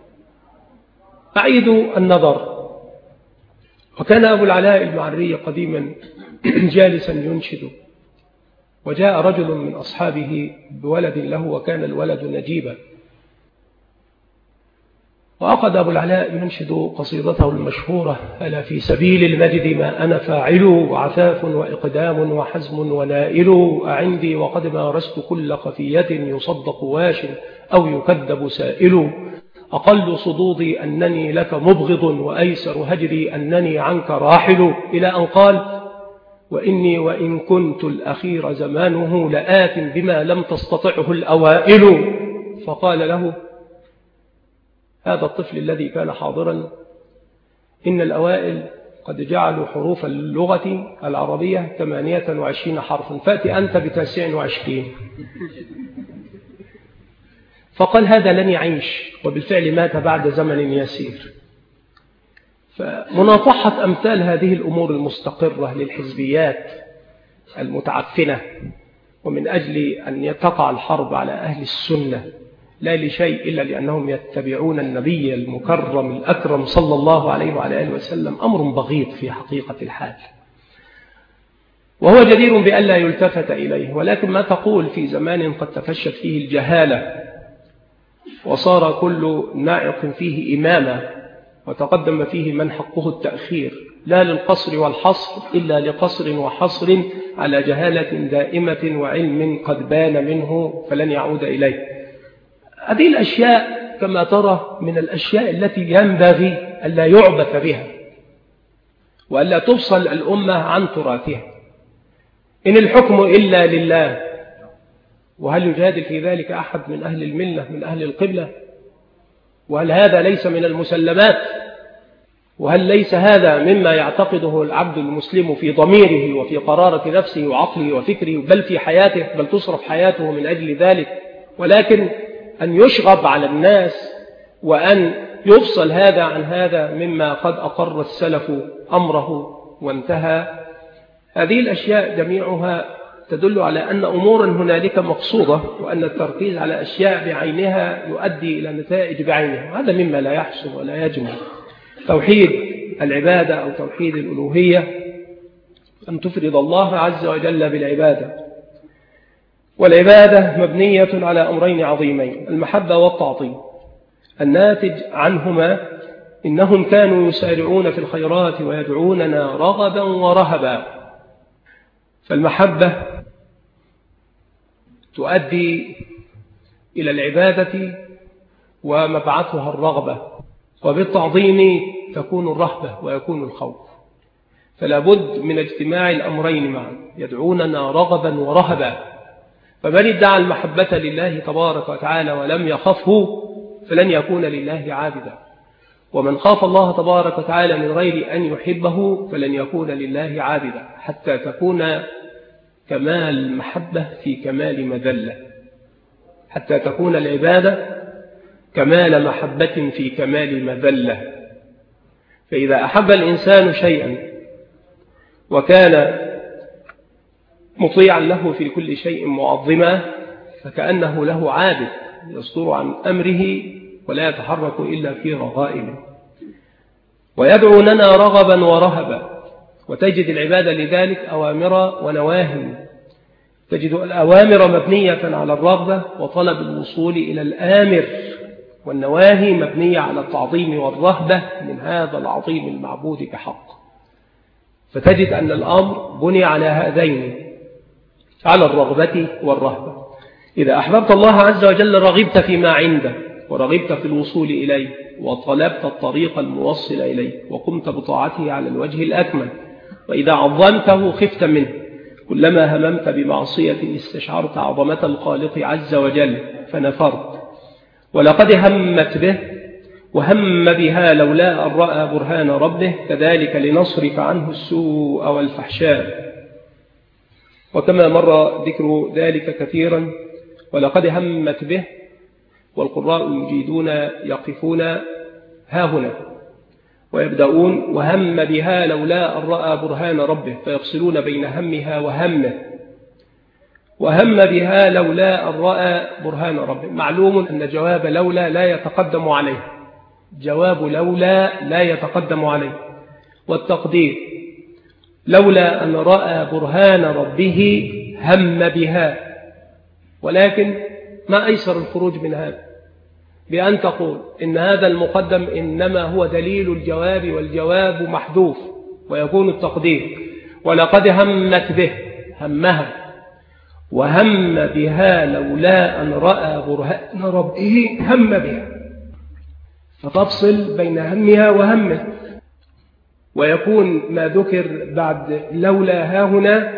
أعيد النظر. وكان أبو العلاء المعري قديما جالسا ينشد، وجاء رجل من أصحابه بولد له وكان الولد نجيبا، وأخذ أبو العلاء ينشد قصيدته المشهورة: ألا في سبيل المجد ما أنا فاعل، وعفاف وإقدام وحزم ونائل، أعندي وقد مارست كل خفية، يصدق واش أو يكذب سائل، أقل صدودي أنني لك مبغض، وأيسر هجري أنني عنك راحل، إلى أن قال: وإني وإن كنت الأخير زمانه لآت بما لم تستطعه الأوائل. فقال له هذا الطفل الذي كان حاضرا: إن الأوائل قد جعلوا حروف اللغة العربية ثمانية وعشرين حرفا، فأتي أنت بتسع وعشرين. فقال هذا لن يعيش، وبالفعل مات بعد زمن يسير. فمناطحة أمثال هذه الأمور المستقرة للحزبيات المتعفنة، ومن أجل أن تقع الحرب على أهل السنة لا لشيء إلا لأنهم يتبعون النبي المكرم الأكرم صلى الله عليه وعلى آله وسلم، أمر بغيض في حقيقة الحال، وهو جدير بألا يلتفت إليه. ولكن ما تقول في زمان قد تفشت فيه الجهالة وصار كل نائق فيه إماما، وتقدم فيه من حقه التأخير، لا للقصر والحصر إلا لقصر وحصر على جهالة دائمة وعلم قد بان منه فلن يعود إليه. هذه الأشياء كما ترى من الأشياء التي ينبغي ألا يعبث بها وألا تفصل الأمة عن تراثها. إن الحكم إلا لله، وهل يجادل في ذلك أحد من أهل الملة من أهل القبلة؟ وهل هذا ليس من المسلمات؟ وهل ليس هذا مما يعتقده العبد المسلم في ضميره وفي قرارة نفسه وعقله وفكره، بل في حياته، بل تصرف حياته من أجل ذلك؟ ولكن أن يشغب على الناس وأن يفصل هذا عن هذا مما قد أقر السلف أمره وانتهى. هذه الأشياء جميعها تدل على أن أمورا هنالك مقصودة، وأن التركيز على أشياء بعينها يؤدي إلى نتائج بعينها، وهذا مما لا يحصل ولا يجمع. توحيد العبادة أو توحيد الألوهية أن تفرد الله عز وجل بالعبادة، والعبادة مبنية على أمرين عظيمين: المحبة والتعظيم. الناتج عنهما إنهم كانوا يسارعون في الخيرات ويدعوننا رغبا ورهبا. فالمحبة تؤدي إلى العبادة ومبعثها الرغبة، وبالتعظيم تكون الرهبة ويكون الخوف. فلا بد من اجتماع الأمرين معا، يدعوننا رغبا ورهبا. فمن ادعى المحبة لله تبارك وتعالى ولم يخفه فلن يكون لله عابدا، ومن خاف الله تبارك وتعالى من غير أن يحبه فلن يكون لله عابدا، حتى تكون كمال المحبة في كمال مذلة، حتى تكون العبادة كمال محبة في كمال مذلة. فإذا أحب الإنسان شيئا وكان مطيعا له في كل شيء معظما فكأنه له عابد يصدر عن أمره ولا يتحرك إلا في رغائبه. ويدعوننا رغبا ورهبا، وتجد العبادة لذلك أوامر ونواهي. تجد الأوامر مبنية على الرغبة وطلب الوصول إلى الآمر، والنواهي مبنية على التعظيم والرهبة من هذا العظيم المعبود بحق. فتجد أن الأمر بني على هذين، على الرغبة والرهبة. إذا أحببت الله عز وجل رغبت فيما عنده، ورغبت في الوصول إليه، وطلبت الطريق الموصل إليه، وقمت بطاعته على الوجه الأكمل. وإذا عظمته خفت منه، كلما هممت بمعصية استشعرت عظمة الخالق عز وجل فنفرت. ولقد همت به وهم بها لولا أن رأى برهان ربه كذلك لنصرف عنه السوء والفحشاء. وكما مر ذكر ذلك كثيرا ولقد همت به، والقراء المجيدون يقفون ها هنا ويبدأون وهم بها لولا أن رأى برهان ربه، فيفصلون بين همها وهمه. وهم بها لولا أن رأى برهان ربه. معلوم أن جواب لولا لا يتقدم عليه، جواب لولا لا يتقدم عليه، والتقدير لولا أن رأى برهان ربه هم بها. ولكن ما أيسر الخروج من هذا بأن تقول إن هذا المقدم إنما هو دليل الجواب، والجواب محذوف، ويكون التقدير ولقد همت به، همها، وهم بها لولا أن رأى برهان ربه هم بها، فتفصل بين همها وهمه. ويكون ما ذكر بعد لولا ها هنا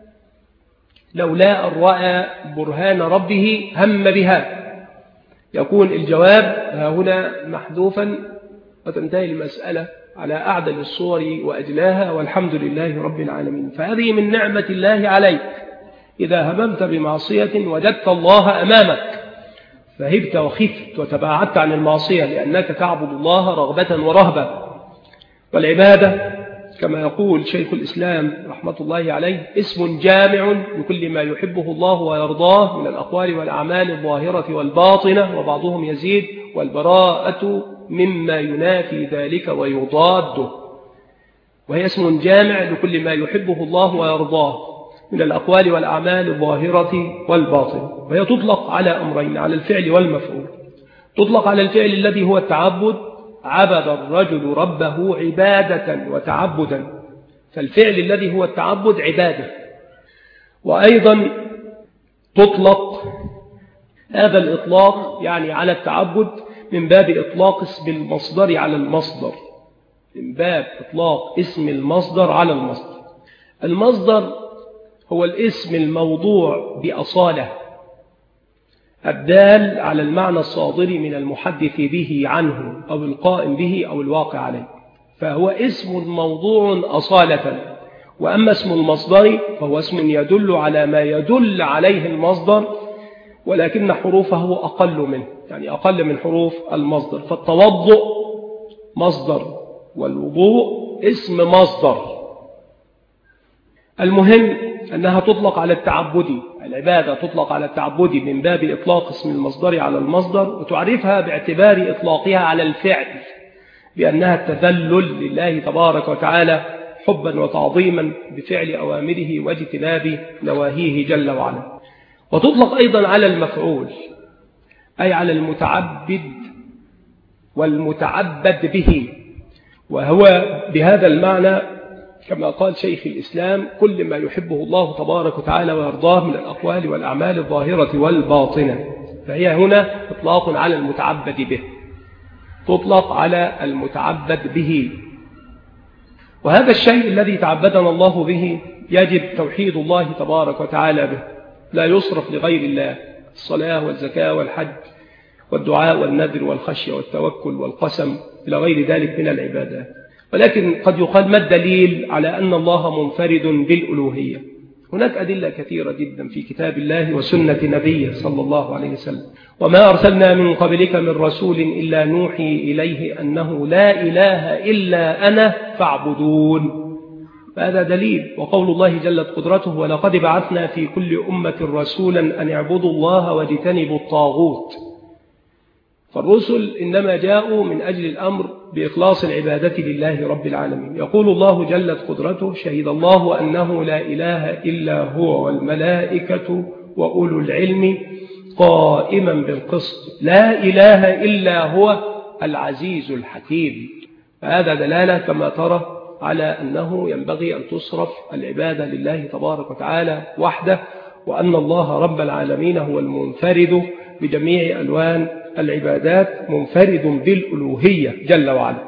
لولا أن رأى برهان ربه هم بها، يكون الجواب ها هنا محذوفا، وتنتهي المسألة على أعدل الصور وأجلاها، والحمد لله رب العالمين. فهذه من نعمة الله عليك، إذا هممت بمعصية وجدت الله أمامك فهبت وخفت وتباعدت عن المعصية، لأنك تعبد الله رغبة ورهبة. والعبادة كما يقول شيخ الإسلام رحمة الله عليه اسم جامع لكل ما يحبه الله ويرضاه من الأقوال والأعمال الظاهرة والباطنة، وبعضهم يزيد والبراءة مما ينافي ذلك ويضاده. وهي اسم جامع لكل ما يحبه الله ويرضاه من الأقوال والأعمال الظاهرة والباطنة. وهي تطلق على أمرين، على الفعل والمفعول. تطلق على الفعل الذي هو التعبد، عبد الرجل ربه عبادة وتعبدا، فالفعل الذي هو التعبد عبادة. وأيضا تطلق هذا الإطلاق يعني على التعبد من باب إطلاق اسم المصدر على المصدر، من باب إطلاق اسم المصدر على المصدر. المصدر هو الاسم الموضوع بأصالة الدال على المعنى الصادر من المحدث به عنه أو القائم به أو الواقع عليه، فهو اسم موضوع أصالة. وأما اسم المصدر فهو اسم يدل على ما يدل عليه المصدر، ولكن حروفه أقل منه، يعني أقل من حروف المصدر. فالتوضؤ مصدر، والوضوء اسم مصدر. المهم أنها تطلق على التعبد، العبادة تطلق على التعبد من باب إطلاق اسم المصدر على المصدر، وتعرفها باعتبار إطلاقها على الفعل بأنها التذلل لله تبارك وتعالى حبا وتعظيما بفعل أوامره واجتناب نواهيه جل وعلا. وتطلق أيضا على المفعول، أي على المتعبد والمتعبد به، وهو بهذا المعنى كما قال شيخ الإسلام كل ما يحبه الله تبارك وتعالى ويرضاه من الأقوال والأعمال الظاهرة والباطنة. فهي هنا إطلاق على المتعبد به، تطلق على المتعبد به. وهذا الشيء الذي تعبدنا الله به يجب توحيد الله تبارك وتعالى به، لا يصرف لغير الله، الصلاة والزكاة والحج والدعاء والنذر والخشية والتوكل والقسم إلى غير ذلك من العبادات. ولكن قد يقال ما الدليل على أن الله منفرد بالألوهية؟ هناك أدلة كثيرة جدا في كتاب الله وسنة نبيه صلى الله عليه وسلم. وما أرسلنا من قبلك من رسول إلا نوحي إليه أنه لا إله إلا أنا فاعبدون. هذا دليل. وقول الله جلت قدرته ولقد بعثنا في كل أمة رسولا أن اعبدوا الله واجتنبوا الطاغوت. فالرسل إنما جاءوا من أجل الأمر بإخلاص العبادة لله رب العالمين. يقول الله جلت قدرته شهد الله أنه لا إله إلا هو والملائكة وأولو العلم قائما بالقسط لا إله إلا هو العزيز الحكيم. فهذا دلالة كما ترى على أنه ينبغي أن تصرف العبادة لله تبارك وتعالى وحده، وأن الله رب العالمين هو المنفرد بجميع ألوان العبادات، منفرد بالألوهية جل وعلا.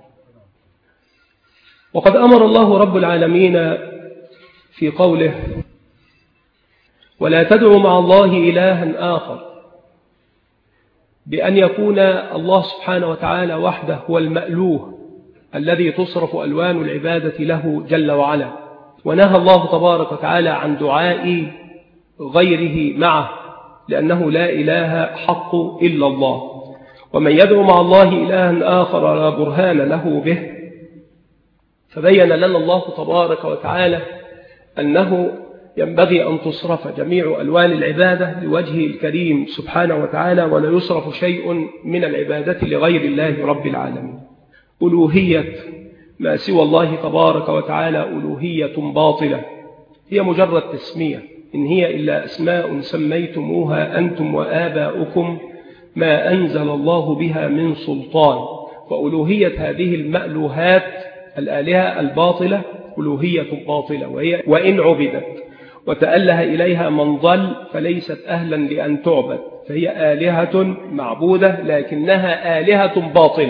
وقد أمر الله رب العالمين في قوله ولا تدعوا مع الله إلها آخر بأن يكون الله سبحانه وتعالى وحده هو المألوه الذي تصرف ألوان العبادة له جل وعلا. ونهى الله تبارك وتعالى عن دعاء غيره معه، لأنه لا إله حق إلا الله. ومن يدعو مع الله إلها آخر لا برهان له به. فبين لنا الله تبارك وتعالى أنه ينبغي أن تصرف جميع ألوان العبادة لوجهه الكريم سبحانه وتعالى، ولا يصرف شيء من العبادة لغير الله رب العالمين. ألوهية ما سوى الله تبارك وتعالى ألوهية باطلة، هي مجرد تسمية، إن هي إلا أسماء سميتموها أنتم وآباؤكم ما أنزل الله بها من سلطان. فألوهية هذه المألوهات الآلهة الباطلة ألوهية باطلة، وهي وإن عبدت وتأله إليها من ضل فليست أهلا لأن تعبد، فهي آلهة معبودة لكنها آلهة باطلة.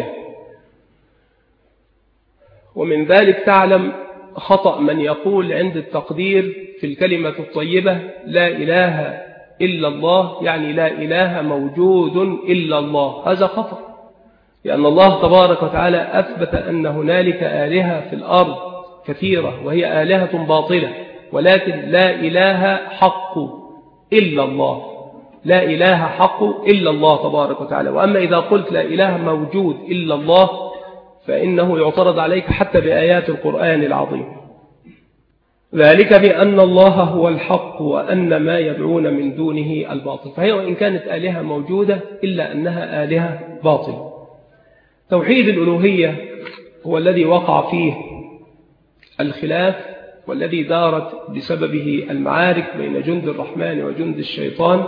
ومن ذلك تعلم خطأ من يقول عند التقدير في الكلمة الطيبة لا إله إلا الله، يعني لا إله موجود إلا الله. هذا خطأ، لأن الله تبارك وتعالى أثبت أن هنالك آلهة في الأرض كثيرة وهي آلهة باطلة، ولكن لا إله حق إلا الله، لا إله حق إلا الله تبارك وتعالى. وأما إذا قلت لا إله موجود إلا الله فإنه يعترض عليك حتى بآيات القرآن العظيم. ذلك بأن الله هو الحق وأن ما يدعون من دونه الباطل. فهي وإن كانت آلهة موجودة إلا أنها آلهة باطلة. توحيد الألوهية هو الذي وقع فيه الخلاف، والذي دارت بسببه المعارك بين جند الرحمن وجند الشيطان،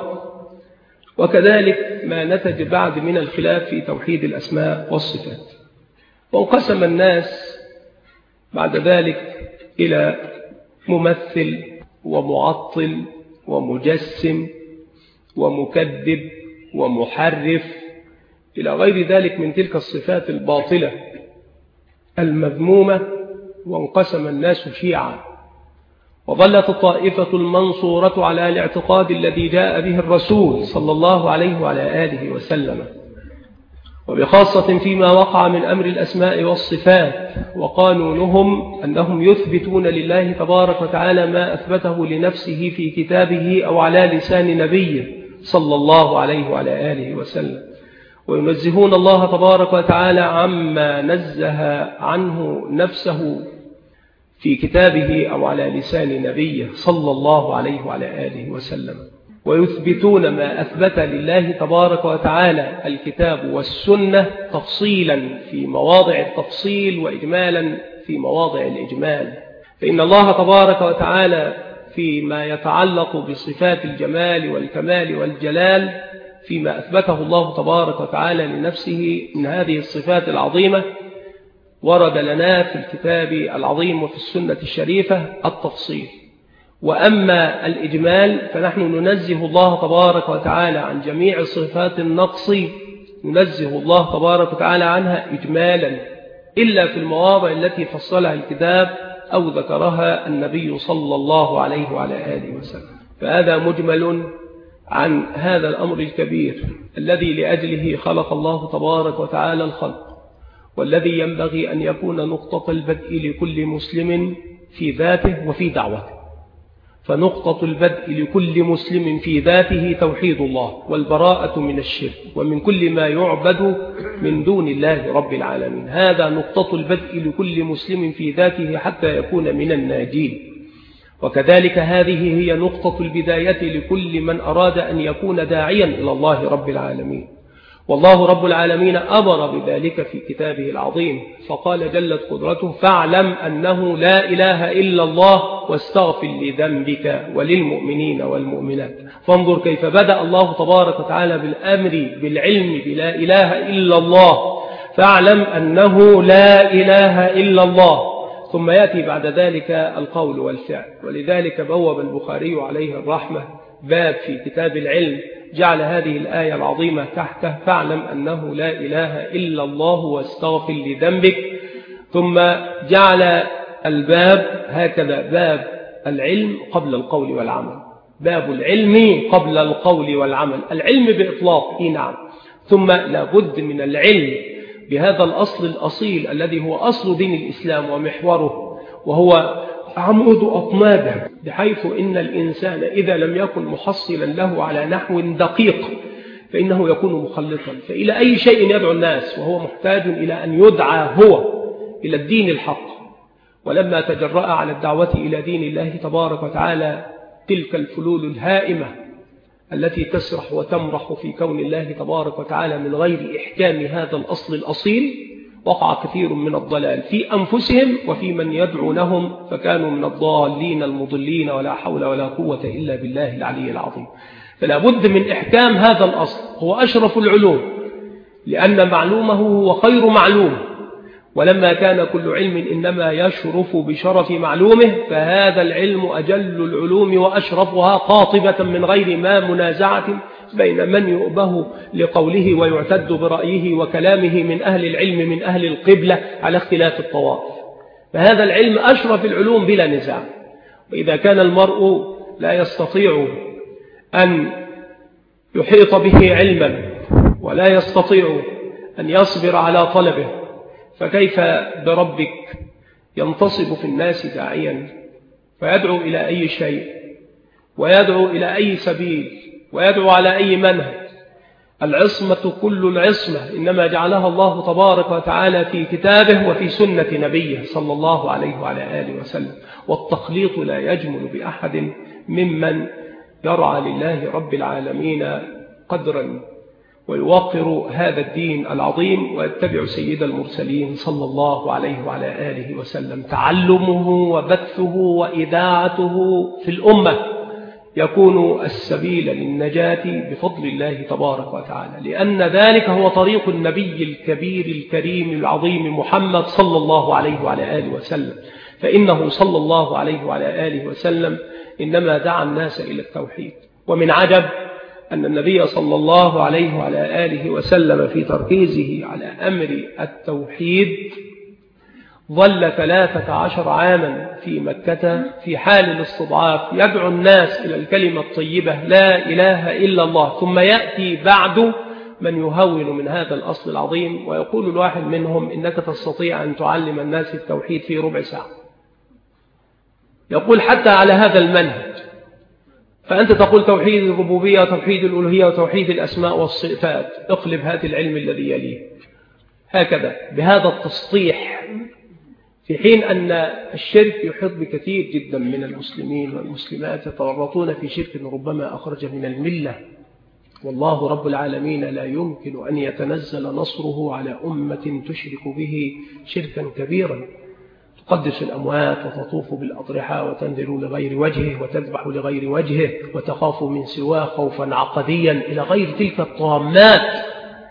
وكذلك ما نتج بعد من الخلاف في توحيد الأسماء والصفات. وانقسم الناس بعد ذلك إلى ممثل ومعطل ومجسم ومكذب ومحرف إلى غير ذلك من تلك الصفات الباطلة المذمومة. وانقسم الناس شيعا، وظلت الطائفة المنصورة على الاعتقاد الذي جاء به الرسول صلى الله عليه وعلى آله وسلم، وبخاصة فيما وقع من أمر الأسماء والصفات. وقانونهم أنهم يثبتون لله تبارك وتعالى ما أثبته لنفسه في كتابه أو على لسان نبيه صلى الله عليه وعلى آله وسلم، وينزهون الله تبارك وتعالى عما نزه عنه نفسه في كتابه أو على لسان نبيه صلى الله عليه وعلى آله وسلم، ويثبتون ما أثبت لله تبارك وتعالى الكتاب والسنة تفصيلا في مواضع التفصيل وإجمالا في مواضع الإجمال. فإن الله تبارك وتعالى فيما يتعلق بصفات الجمال والكمال والجلال، فيما أثبته الله تبارك وتعالى لنفسه من هذه الصفات العظيمة، ورد لنا في الكتاب العظيم وفي السنة الشريفة التفصيل. وأما الإجمال فنحن ننزه الله تبارك وتعالى عن جميع صفات النقص، ننزه الله تبارك وتعالى عنها إجمالا، إلا في المواضع التي فصلها الكتاب أو ذكرها النبي صلى الله عليه وعلى آله وسلم. فهذا مجمل عن هذا الأمر الكبير الذي لأجله خلق الله تبارك وتعالى الخلق، والذي ينبغي أن يكون نقطة البدء لكل مسلم في ذاته وفي دعوته. فنقطة البدء لكل مسلم في ذاته توحيد الله والبراءة من الشرك ومن كل ما يعبد من دون الله رب العالمين. هذا نقطة البدء لكل مسلم في ذاته حتى يكون من الناجين. وكذلك هذه هي نقطة البداية لكل من أراد أن يكون داعيا إلى الله رب العالمين. والله رب العالمين أمر بذلك في كتابه العظيم، فقال جلت قدرته فاعلم أنه لا إله إلا الله واستغفر لذنبك وللمؤمنين والمؤمنات. فانظر كيف بدأ الله تبارك وتعالى بالأمر بالعلم بلا إله إلا الله، فاعلم أنه لا إله إلا الله، ثم يأتي بعد ذلك القول والفعل. ولذلك بوب البخاري عليه الرحمة باب في كتاب العلم جعل هذه الآية العظيمة تحته فاعلم أنه لا إله إلا الله واستغفر لذنبك، ثم جعل الباب هكذا باب العلم قبل القول والعمل، باب العلم قبل القول والعمل، العلم بإطلاق إيه نعم، ثم لابد من العلم بهذا الأصل الأصيل الذي هو أصل دين الإسلام ومحوره، وهو عمود أطنابه، بحيث إن الإنسان إذا لم يكن محصلا له على نحو دقيق فإنه يكون مخلطا. فإلى أي شيء يدعو الناس وهو محتاج إلى أن يدعى هو إلى الدين الحق. ولما تجرأ على الدعوة إلى دين الله تبارك وتعالى تلك الفلول الهائمة التي تسرح وتمرح في كون الله تبارك وتعالى من غير إحكام هذا الأصل الأصيل، وقع كثير من الضلال في أنفسهم وفي من يدعونهم، فكانوا من الضالين المضلين، ولا حول ولا قوة إلا بالله العلي العظيم. فلا بد من إحكام هذا الأصل، هو أشرف العلوم لأن معلومه هو خير معلوم، ولما كان كل علم إنما يشرف بشرف معلومه فهذا العلم أجل العلوم وأشرفها، قاطبة من غير ما منازعة بين من يؤبه لقوله ويعتد برأيه وكلامه من أهل العلم من أهل القبلة على اختلاف الطوائف. فهذا العلم أشرف العلوم بلا نزاع. وإذا كان المرء لا يستطيع أن يحيط به علما ولا يستطيع أن يصبر على طلبه، فكيف بربك ينتصب في الناس داعيا فيدعو إلى أي شيء ويدعو إلى أي سبيل ويدعو على أي منهج؟ العصمة كل العصمة إنما جعلها الله تبارك وتعالى في كتابه وفي سنة نبيه صلى الله عليه وعلى آله وسلم، والتخليط لا يجمل بأحد ممن يرعى لله رب العالمين قدرا ويوقر هذا الدين العظيم ويتبع سيد المرسلين صلى الله عليه وعلى آله وسلم. تعلمه وبثه وإذاعته في الأمة يكون السبيل للنجاة بفضل الله تبارك وتعالى، لأن ذلك هو طريق النبي الكبير الكريم العظيم محمد صلى الله عليه وعلى آله وسلم. فإنه صلى الله عليه وعلى آله وسلم إنما دعا الناس إلى التوحيد. ومن عجب أن النبي صلى الله عليه وعلى آله وسلم في تركيزه على أمر التوحيد ظل ثلاثة عشر عاما في مكة في حال الاستضعاف يدعو الناس إلى الكلمة الطيبة لا إله إلا الله، ثم يأتي بعد من يهون من هذا الأصل العظيم ويقول الواحد منهم إنك تستطيع أن تعلم الناس التوحيد في ربع ساعة، يقول حتى على هذا المنهج. فأنت تقول توحيد الربوبية وتوحيد الألوهية وتوحيد الأسماء والصفات، اقلب هذا العلم الذي يليه هكذا بهذا التسطيح، في حين أن الشرك يحيط بكثير جدا من المسلمين والمسلمات يتورطون في شرك ربما أخرج من الملة. والله رب العالمين لا يمكن أن يتنزل نصره على أمة تشرك به شركا كبيرا، تقدس الأموات وتطوف بالأضرحة وتنذر لغير وجهه وتذبح لغير وجهه وتخاف من سواه خوفا عقديا إلى غير تلك الطامات.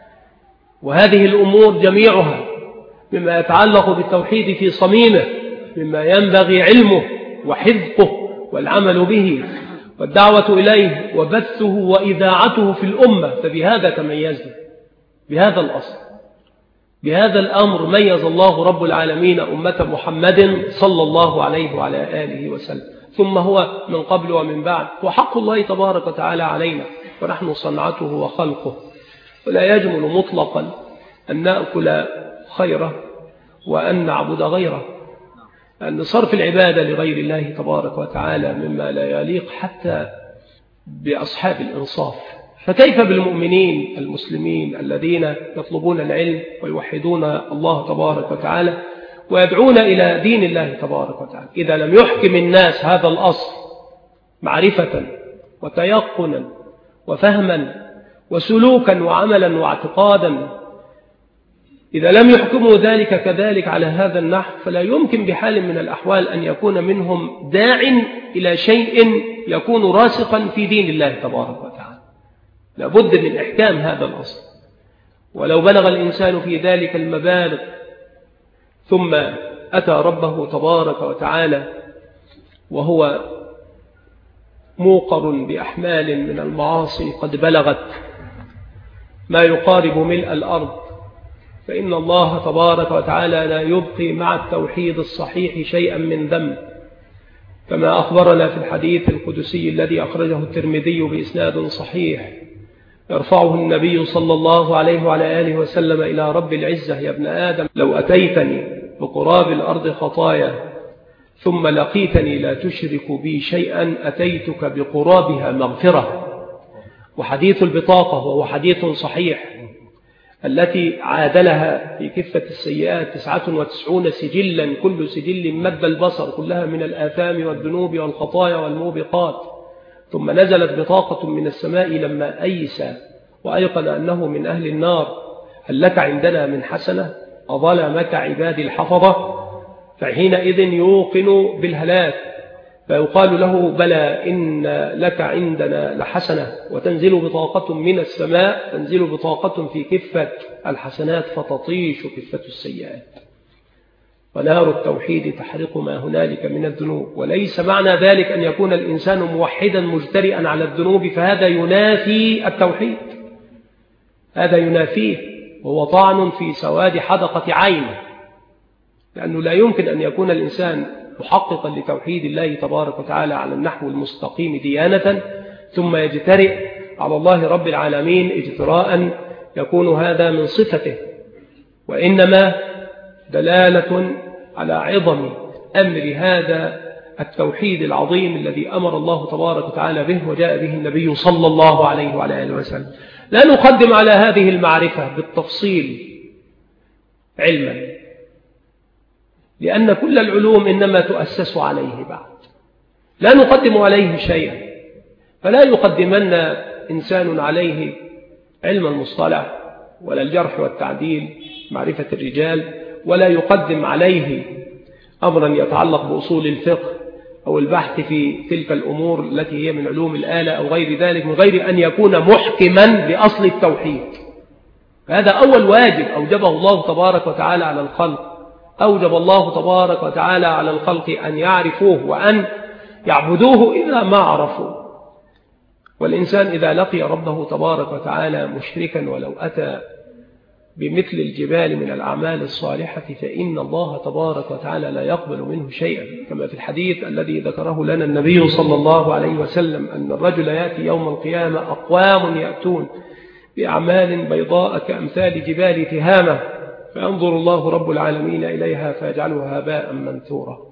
وهذه الأمور جميعها مما يتعلق بالتوحيد في صميمه، مما ينبغي علمه وحفظه والعمل به والدعوة إليه وبثه وإذاعته في الأمة. فبهذا تميزنا، بهذا الأصل، بهذا الأمر ميز الله رب العالمين أمة محمد صلى الله عليه وعلى آله وسلم. ثم هو من قبل ومن بعد وحق الله تبارك وتعالى علينا، ونحن صنعته وخلقه، ولا يجمل مطلقا أن نأكل خيره وأن نعبد غيره، أن صرف العبادة لغير الله تبارك وتعالى مما لا يليق حتى بأصحاب الإنصاف. فكيف بالمؤمنين المسلمين الذين يطلبون العلم ويوحدون الله تبارك وتعالى ويدعون إلى دين الله تبارك وتعالى إذا لم يحكم الناس هذا الأصل معرفة وتيقنا وفهما وسلوكا وعملا واعتقادا؟ إذا لم يحكموا ذلك كذلك على هذا النحو فلا يمكن بحال من الأحوال أن يكون منهم داع إلى شيء يكون راسخا في دين الله تبارك وتعالى. لابد من إحكام هذا الأصل، ولو بلغ الإنسان في ذلك المبالغ ثم أتى ربه تبارك وتعالى وهو موقر بأحمال من المعاصي قد بلغت ما يقارب ملء الأرض، فإن الله تبارك وتعالى لا يبقي مع التوحيد الصحيح شيئا من ذنب، كما أخبرنا في الحديث القدسي الذي أخرجه الترمذي بإسناد صحيح يرفعه النبي صلى الله عليه وعلى آله وسلم إلى رب العزة: يا ابن آدم لو أتيتني بقراب الأرض خطايا ثم لقيتني لا تشرك بي شيئا أتيتك بقرابها مغفرة. وحديث البطاقة وهو حديث صحيح التي عادلها في كفة السيئات تسعة وتسعون سجلا كل سجل مد البصر كلها من الآثام والذنوب والخطايا والموبقات. ثم نزلت بطاقة من السماء لما أيس وأيقن أنه من أهل النار: هل لك عندنا من حسنة؟ أظلمك عبادي الحفظة؟ فحينئذ يوقن بالهلاك فيقال له: بلى إن لك عندنا لحسنة. وتنزل بطاقة من السماء، تنزل بطاقة في كفة الحسنات فتطيش كفة السيئات. ونار التوحيد تحرق ما هنالك من الذنوب. وليس معنى ذلك أن يكون الإنسان موحدا مجترئا على الذنوب، فهذا ينافي التوحيد، هذا ينافيه، وهو طعن في سواد حدقة عينه، لأنه لا يمكن أن يكون الإنسان محققا لتوحيد الله تبارك وتعالى على النحو المستقيم ديانة ثم يجترئ على الله رب العالمين اجتراء يكون هذا من صفته، وإنما دلالة على عظم أمر هذا التوحيد العظيم الذي أمر الله تبارك وتعالى به وجاء به النبي صلى الله عليه وعلى آله وسلم. لا نقدم على هذه المعرفة بالتفصيل علما، لأن كل العلوم إنما تؤسس عليه بعد، لا نقدم عليه شيئا. فلا يقدمن إنسان عليه علم المصطلح ولا الجرح والتعديل معرفة الرجال، ولا يقدم عليه أمرا يتعلق بأصول الفقه أو البحث في تلك الأمور التي هي من علوم الآلة أو غير ذلك، من غير أن يكون محكما بأصل التوحيد. هذا أول واجب أوجبه الله تبارك وتعالى على الخلق، أوجب الله تبارك وتعالى على الخلق أن يعرفوه وأن يعبدوه إذا ما عرفوه. والإنسان إذا لقي ربه تبارك وتعالى مشركا ولو أتى بمثل الجبال من الأعمال الصالحة فإن الله تبارك وتعالى لا يقبل منه شيئا، كما في الحديث الذي ذكره لنا النبي صلى الله عليه وسلم أن الرجل يأتي يوم القيامة أقوام يأتون بأعمال بيضاء كأمثال جبال تهامة فينظر الله رب العالمين إليها فيجعلها هباء منثورا.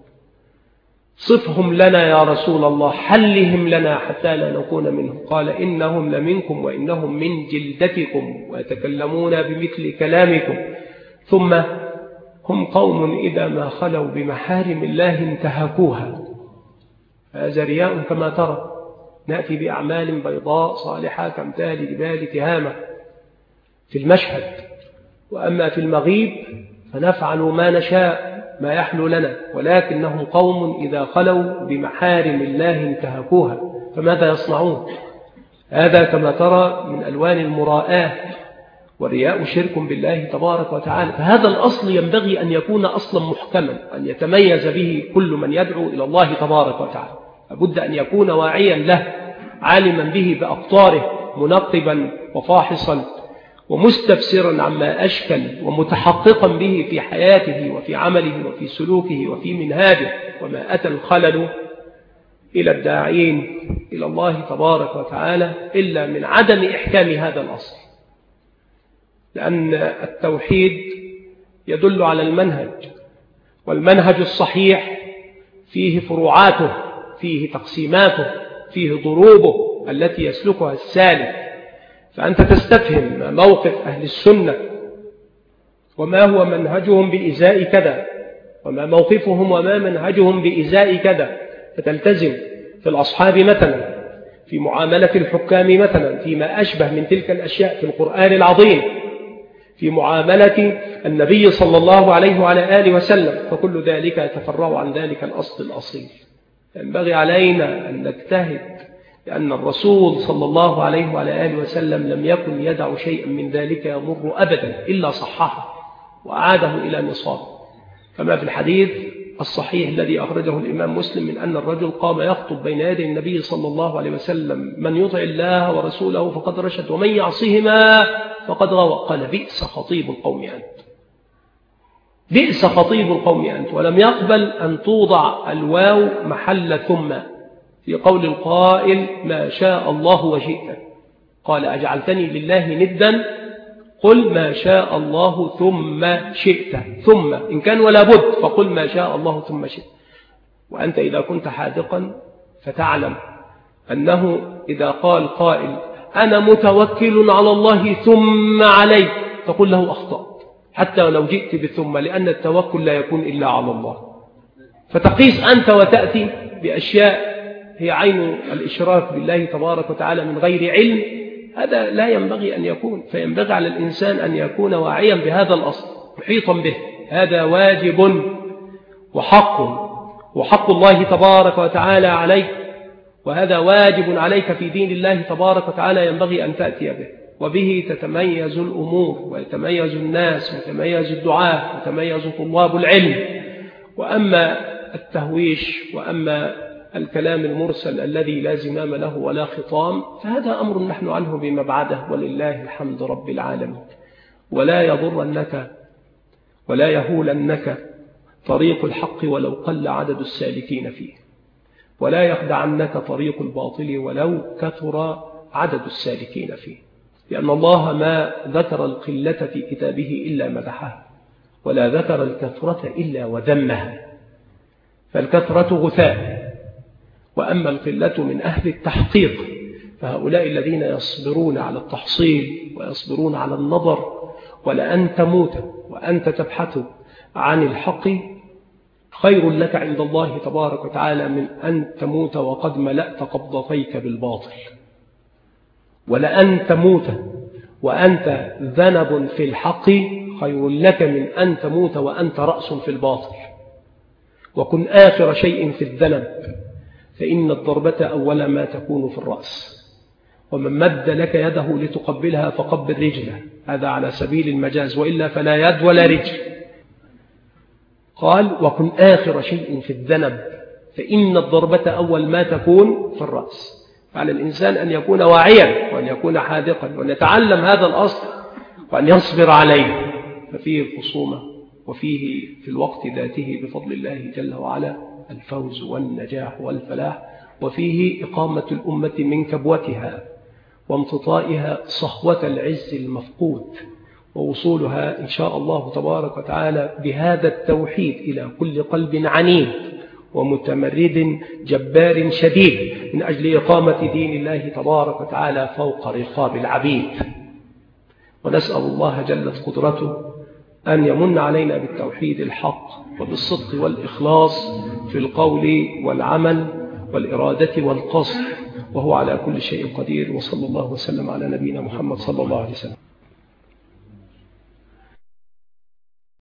صفهم لنا يا رسول الله، حلهم لنا حتى لا نكون منهم. قال: إنهم لمنكم وإنهم من جلدتكم ويتكلمون بمثل كلامكم، ثم هم قوم إذا ما خلوا بمحارم الله انتهكوها. هذا رياء كما ترى، نأتي بأعمال بيضاء صالحة كامثال جبال تهامة في المشهد، وأما في المغيب فنفعل ما نشاء ما يحلو لنا، ولكنهم قوم إذا خلوا بمحارم الله انتهكوها. فماذا يصنعون؟ هذا كما ترى من ألوان المراءة، والرياء شرك بالله تبارك وتعالى. فهذا الأصل ينبغي أن يكون أصلا محكما، أن يتميز به كل من يدعو إلى الله تبارك وتعالى. لابد أن يكون واعيا له، عالما به بأقطاره، منقبا وفاحصا ومستفسرا عما أشكل، ومتحققا به في حياته وفي عمله وفي سلوكه وفي منهاجه. وما أتى الخلل إلى الداعين إلى الله تبارك وتعالى إلا من عدم إحكام هذا الأصل، لأن التوحيد يدل على المنهج، والمنهج الصحيح فيه فروعاته، فيه تقسيماته، فيه ضروبه التي يسلكها السالك. فأنت تستفهم ما موقف أهل السنة وما هو منهجهم بإزاء كذا، وما موقفهم وما منهجهم بإزاء كذا، فتلتزم في الأصحاب مثلا، في معاملة الحكام مثلا، فيما أشبه من تلك الأشياء في القرآن العظيم، في معاملة النبي صلى الله عليه وعلى آله وسلم، فكل ذلك يتفرع عن ذلك الأصل الأصيل. ينبغي علينا أن نجتهد، لأن الرسول صلى الله عليه وعلى آله وسلم لم يكن يدع شيئا من ذلك يمر أبدا إلا صححه وأعاده إلى نصابه، كما في الحديث الصحيح الذي أخرجه الإمام مسلم من أن الرجل قام يخطب بين يدي النبي صلى الله عليه وسلم: من يطع الله ورسوله فقد رشد ومن يعصهما فقد غوى. قال: بئس خطيب القوم أنت، بئس خطيب القوم أنت. ولم يقبل أن توضع الواو محل ثم في قول القائل: ما شاء الله وشئت. قال أجعلتني لله ندا قل ما شاء الله ثم شئت، ثم إن كان ولا بد فقل ما شاء الله ثم شئت. وأنت إذا كنت حاذقا فتعلم أنه إذا قال قائل أنا متوكل على الله ثم عليك تقول له أخطأت، حتى ولو جئت بثم، لأن التوكل لا يكون إلا على الله. فتقيس أنت وتأتي بأشياء هي عين الإشراك بالله تبارك وتعالى من غير علم، هذا لا ينبغي أن يكون. فينبغي على الإنسان أن يكون واعيا بهذا الأصل محيطا به. هذا واجب وحق، وحق الله تبارك وتعالى عليك، وهذا واجب عليك في دين الله تبارك وتعالى ينبغي أن تأتي به. وبه تتميز الأمور ويتميز الناس ويتميز الدعاة ويتميز طلاب العلم. وأما التهويش وأما الكلام المرسل الذي لا زمام له ولا خطام فهذا أمر نحن عنه بمبعده، ولله الحمد رب العالمين. ولا يضرنك ولا يهولنك طريق الحق ولو قل عدد السالكين فيه، ولا يخدعنك طريق الباطل ولو كثر عدد السالكين فيه، لأن الله ما ذكر القلة في كتابه إلا مدحها، ولا ذكر الكثرة إلا وذمها. فالكثرة غثاء، وأما القلة من أهل التحقيق فهؤلاء الذين يصبرون على التحصيل ويصبرون على النظر. ولأن تموت وأنت تبحث عن الحق خير لك عند الله تبارك وتعالى من أن تموت وقد ملأت قبضتيك بالباطل. ولأن تموت وأنت ذنب في الحق خير لك من أن تموت وأنت رأس في الباطل. وكن آخر شيء في الذنب، فإن الضربة أول ما تكون في الرأس. ومن مد لك يده لتقبلها فقبل رجله، هذا على سبيل المجاز، وإلا فلا يد ولا رجل. قال وكن آخر شيء في الذنب، فإن الضربة أول ما تكون في الرأس. فعلى الإنسان أن يكون واعيا وأن يكون حاذقا وأن يتعلم هذا الأصل وأن يصبر عليه. ففيه الخصومة وفيه في الوقت ذاته بفضل الله جل وعلا الفوز والنجاح والفلاح، وفيه إقامة الأمة من كبوتها وامتطائها صهوة العز المفقود، ووصولها إن شاء الله تبارك وتعالى بهذا التوحيد إلى كل قلب عنيد ومتمرد جبار شديد من أجل إقامة دين الله تبارك وتعالى فوق رقاب العبيد. ونسأل الله جلت قدرته أن يمن علينا بالتوحيد الحق وبالصدق والإخلاص في القول والعمل والإرادة والقصد، وهو على كل شيء قدير. وصلى الله وسلم على نبينا محمد صلى الله عليه وسلم.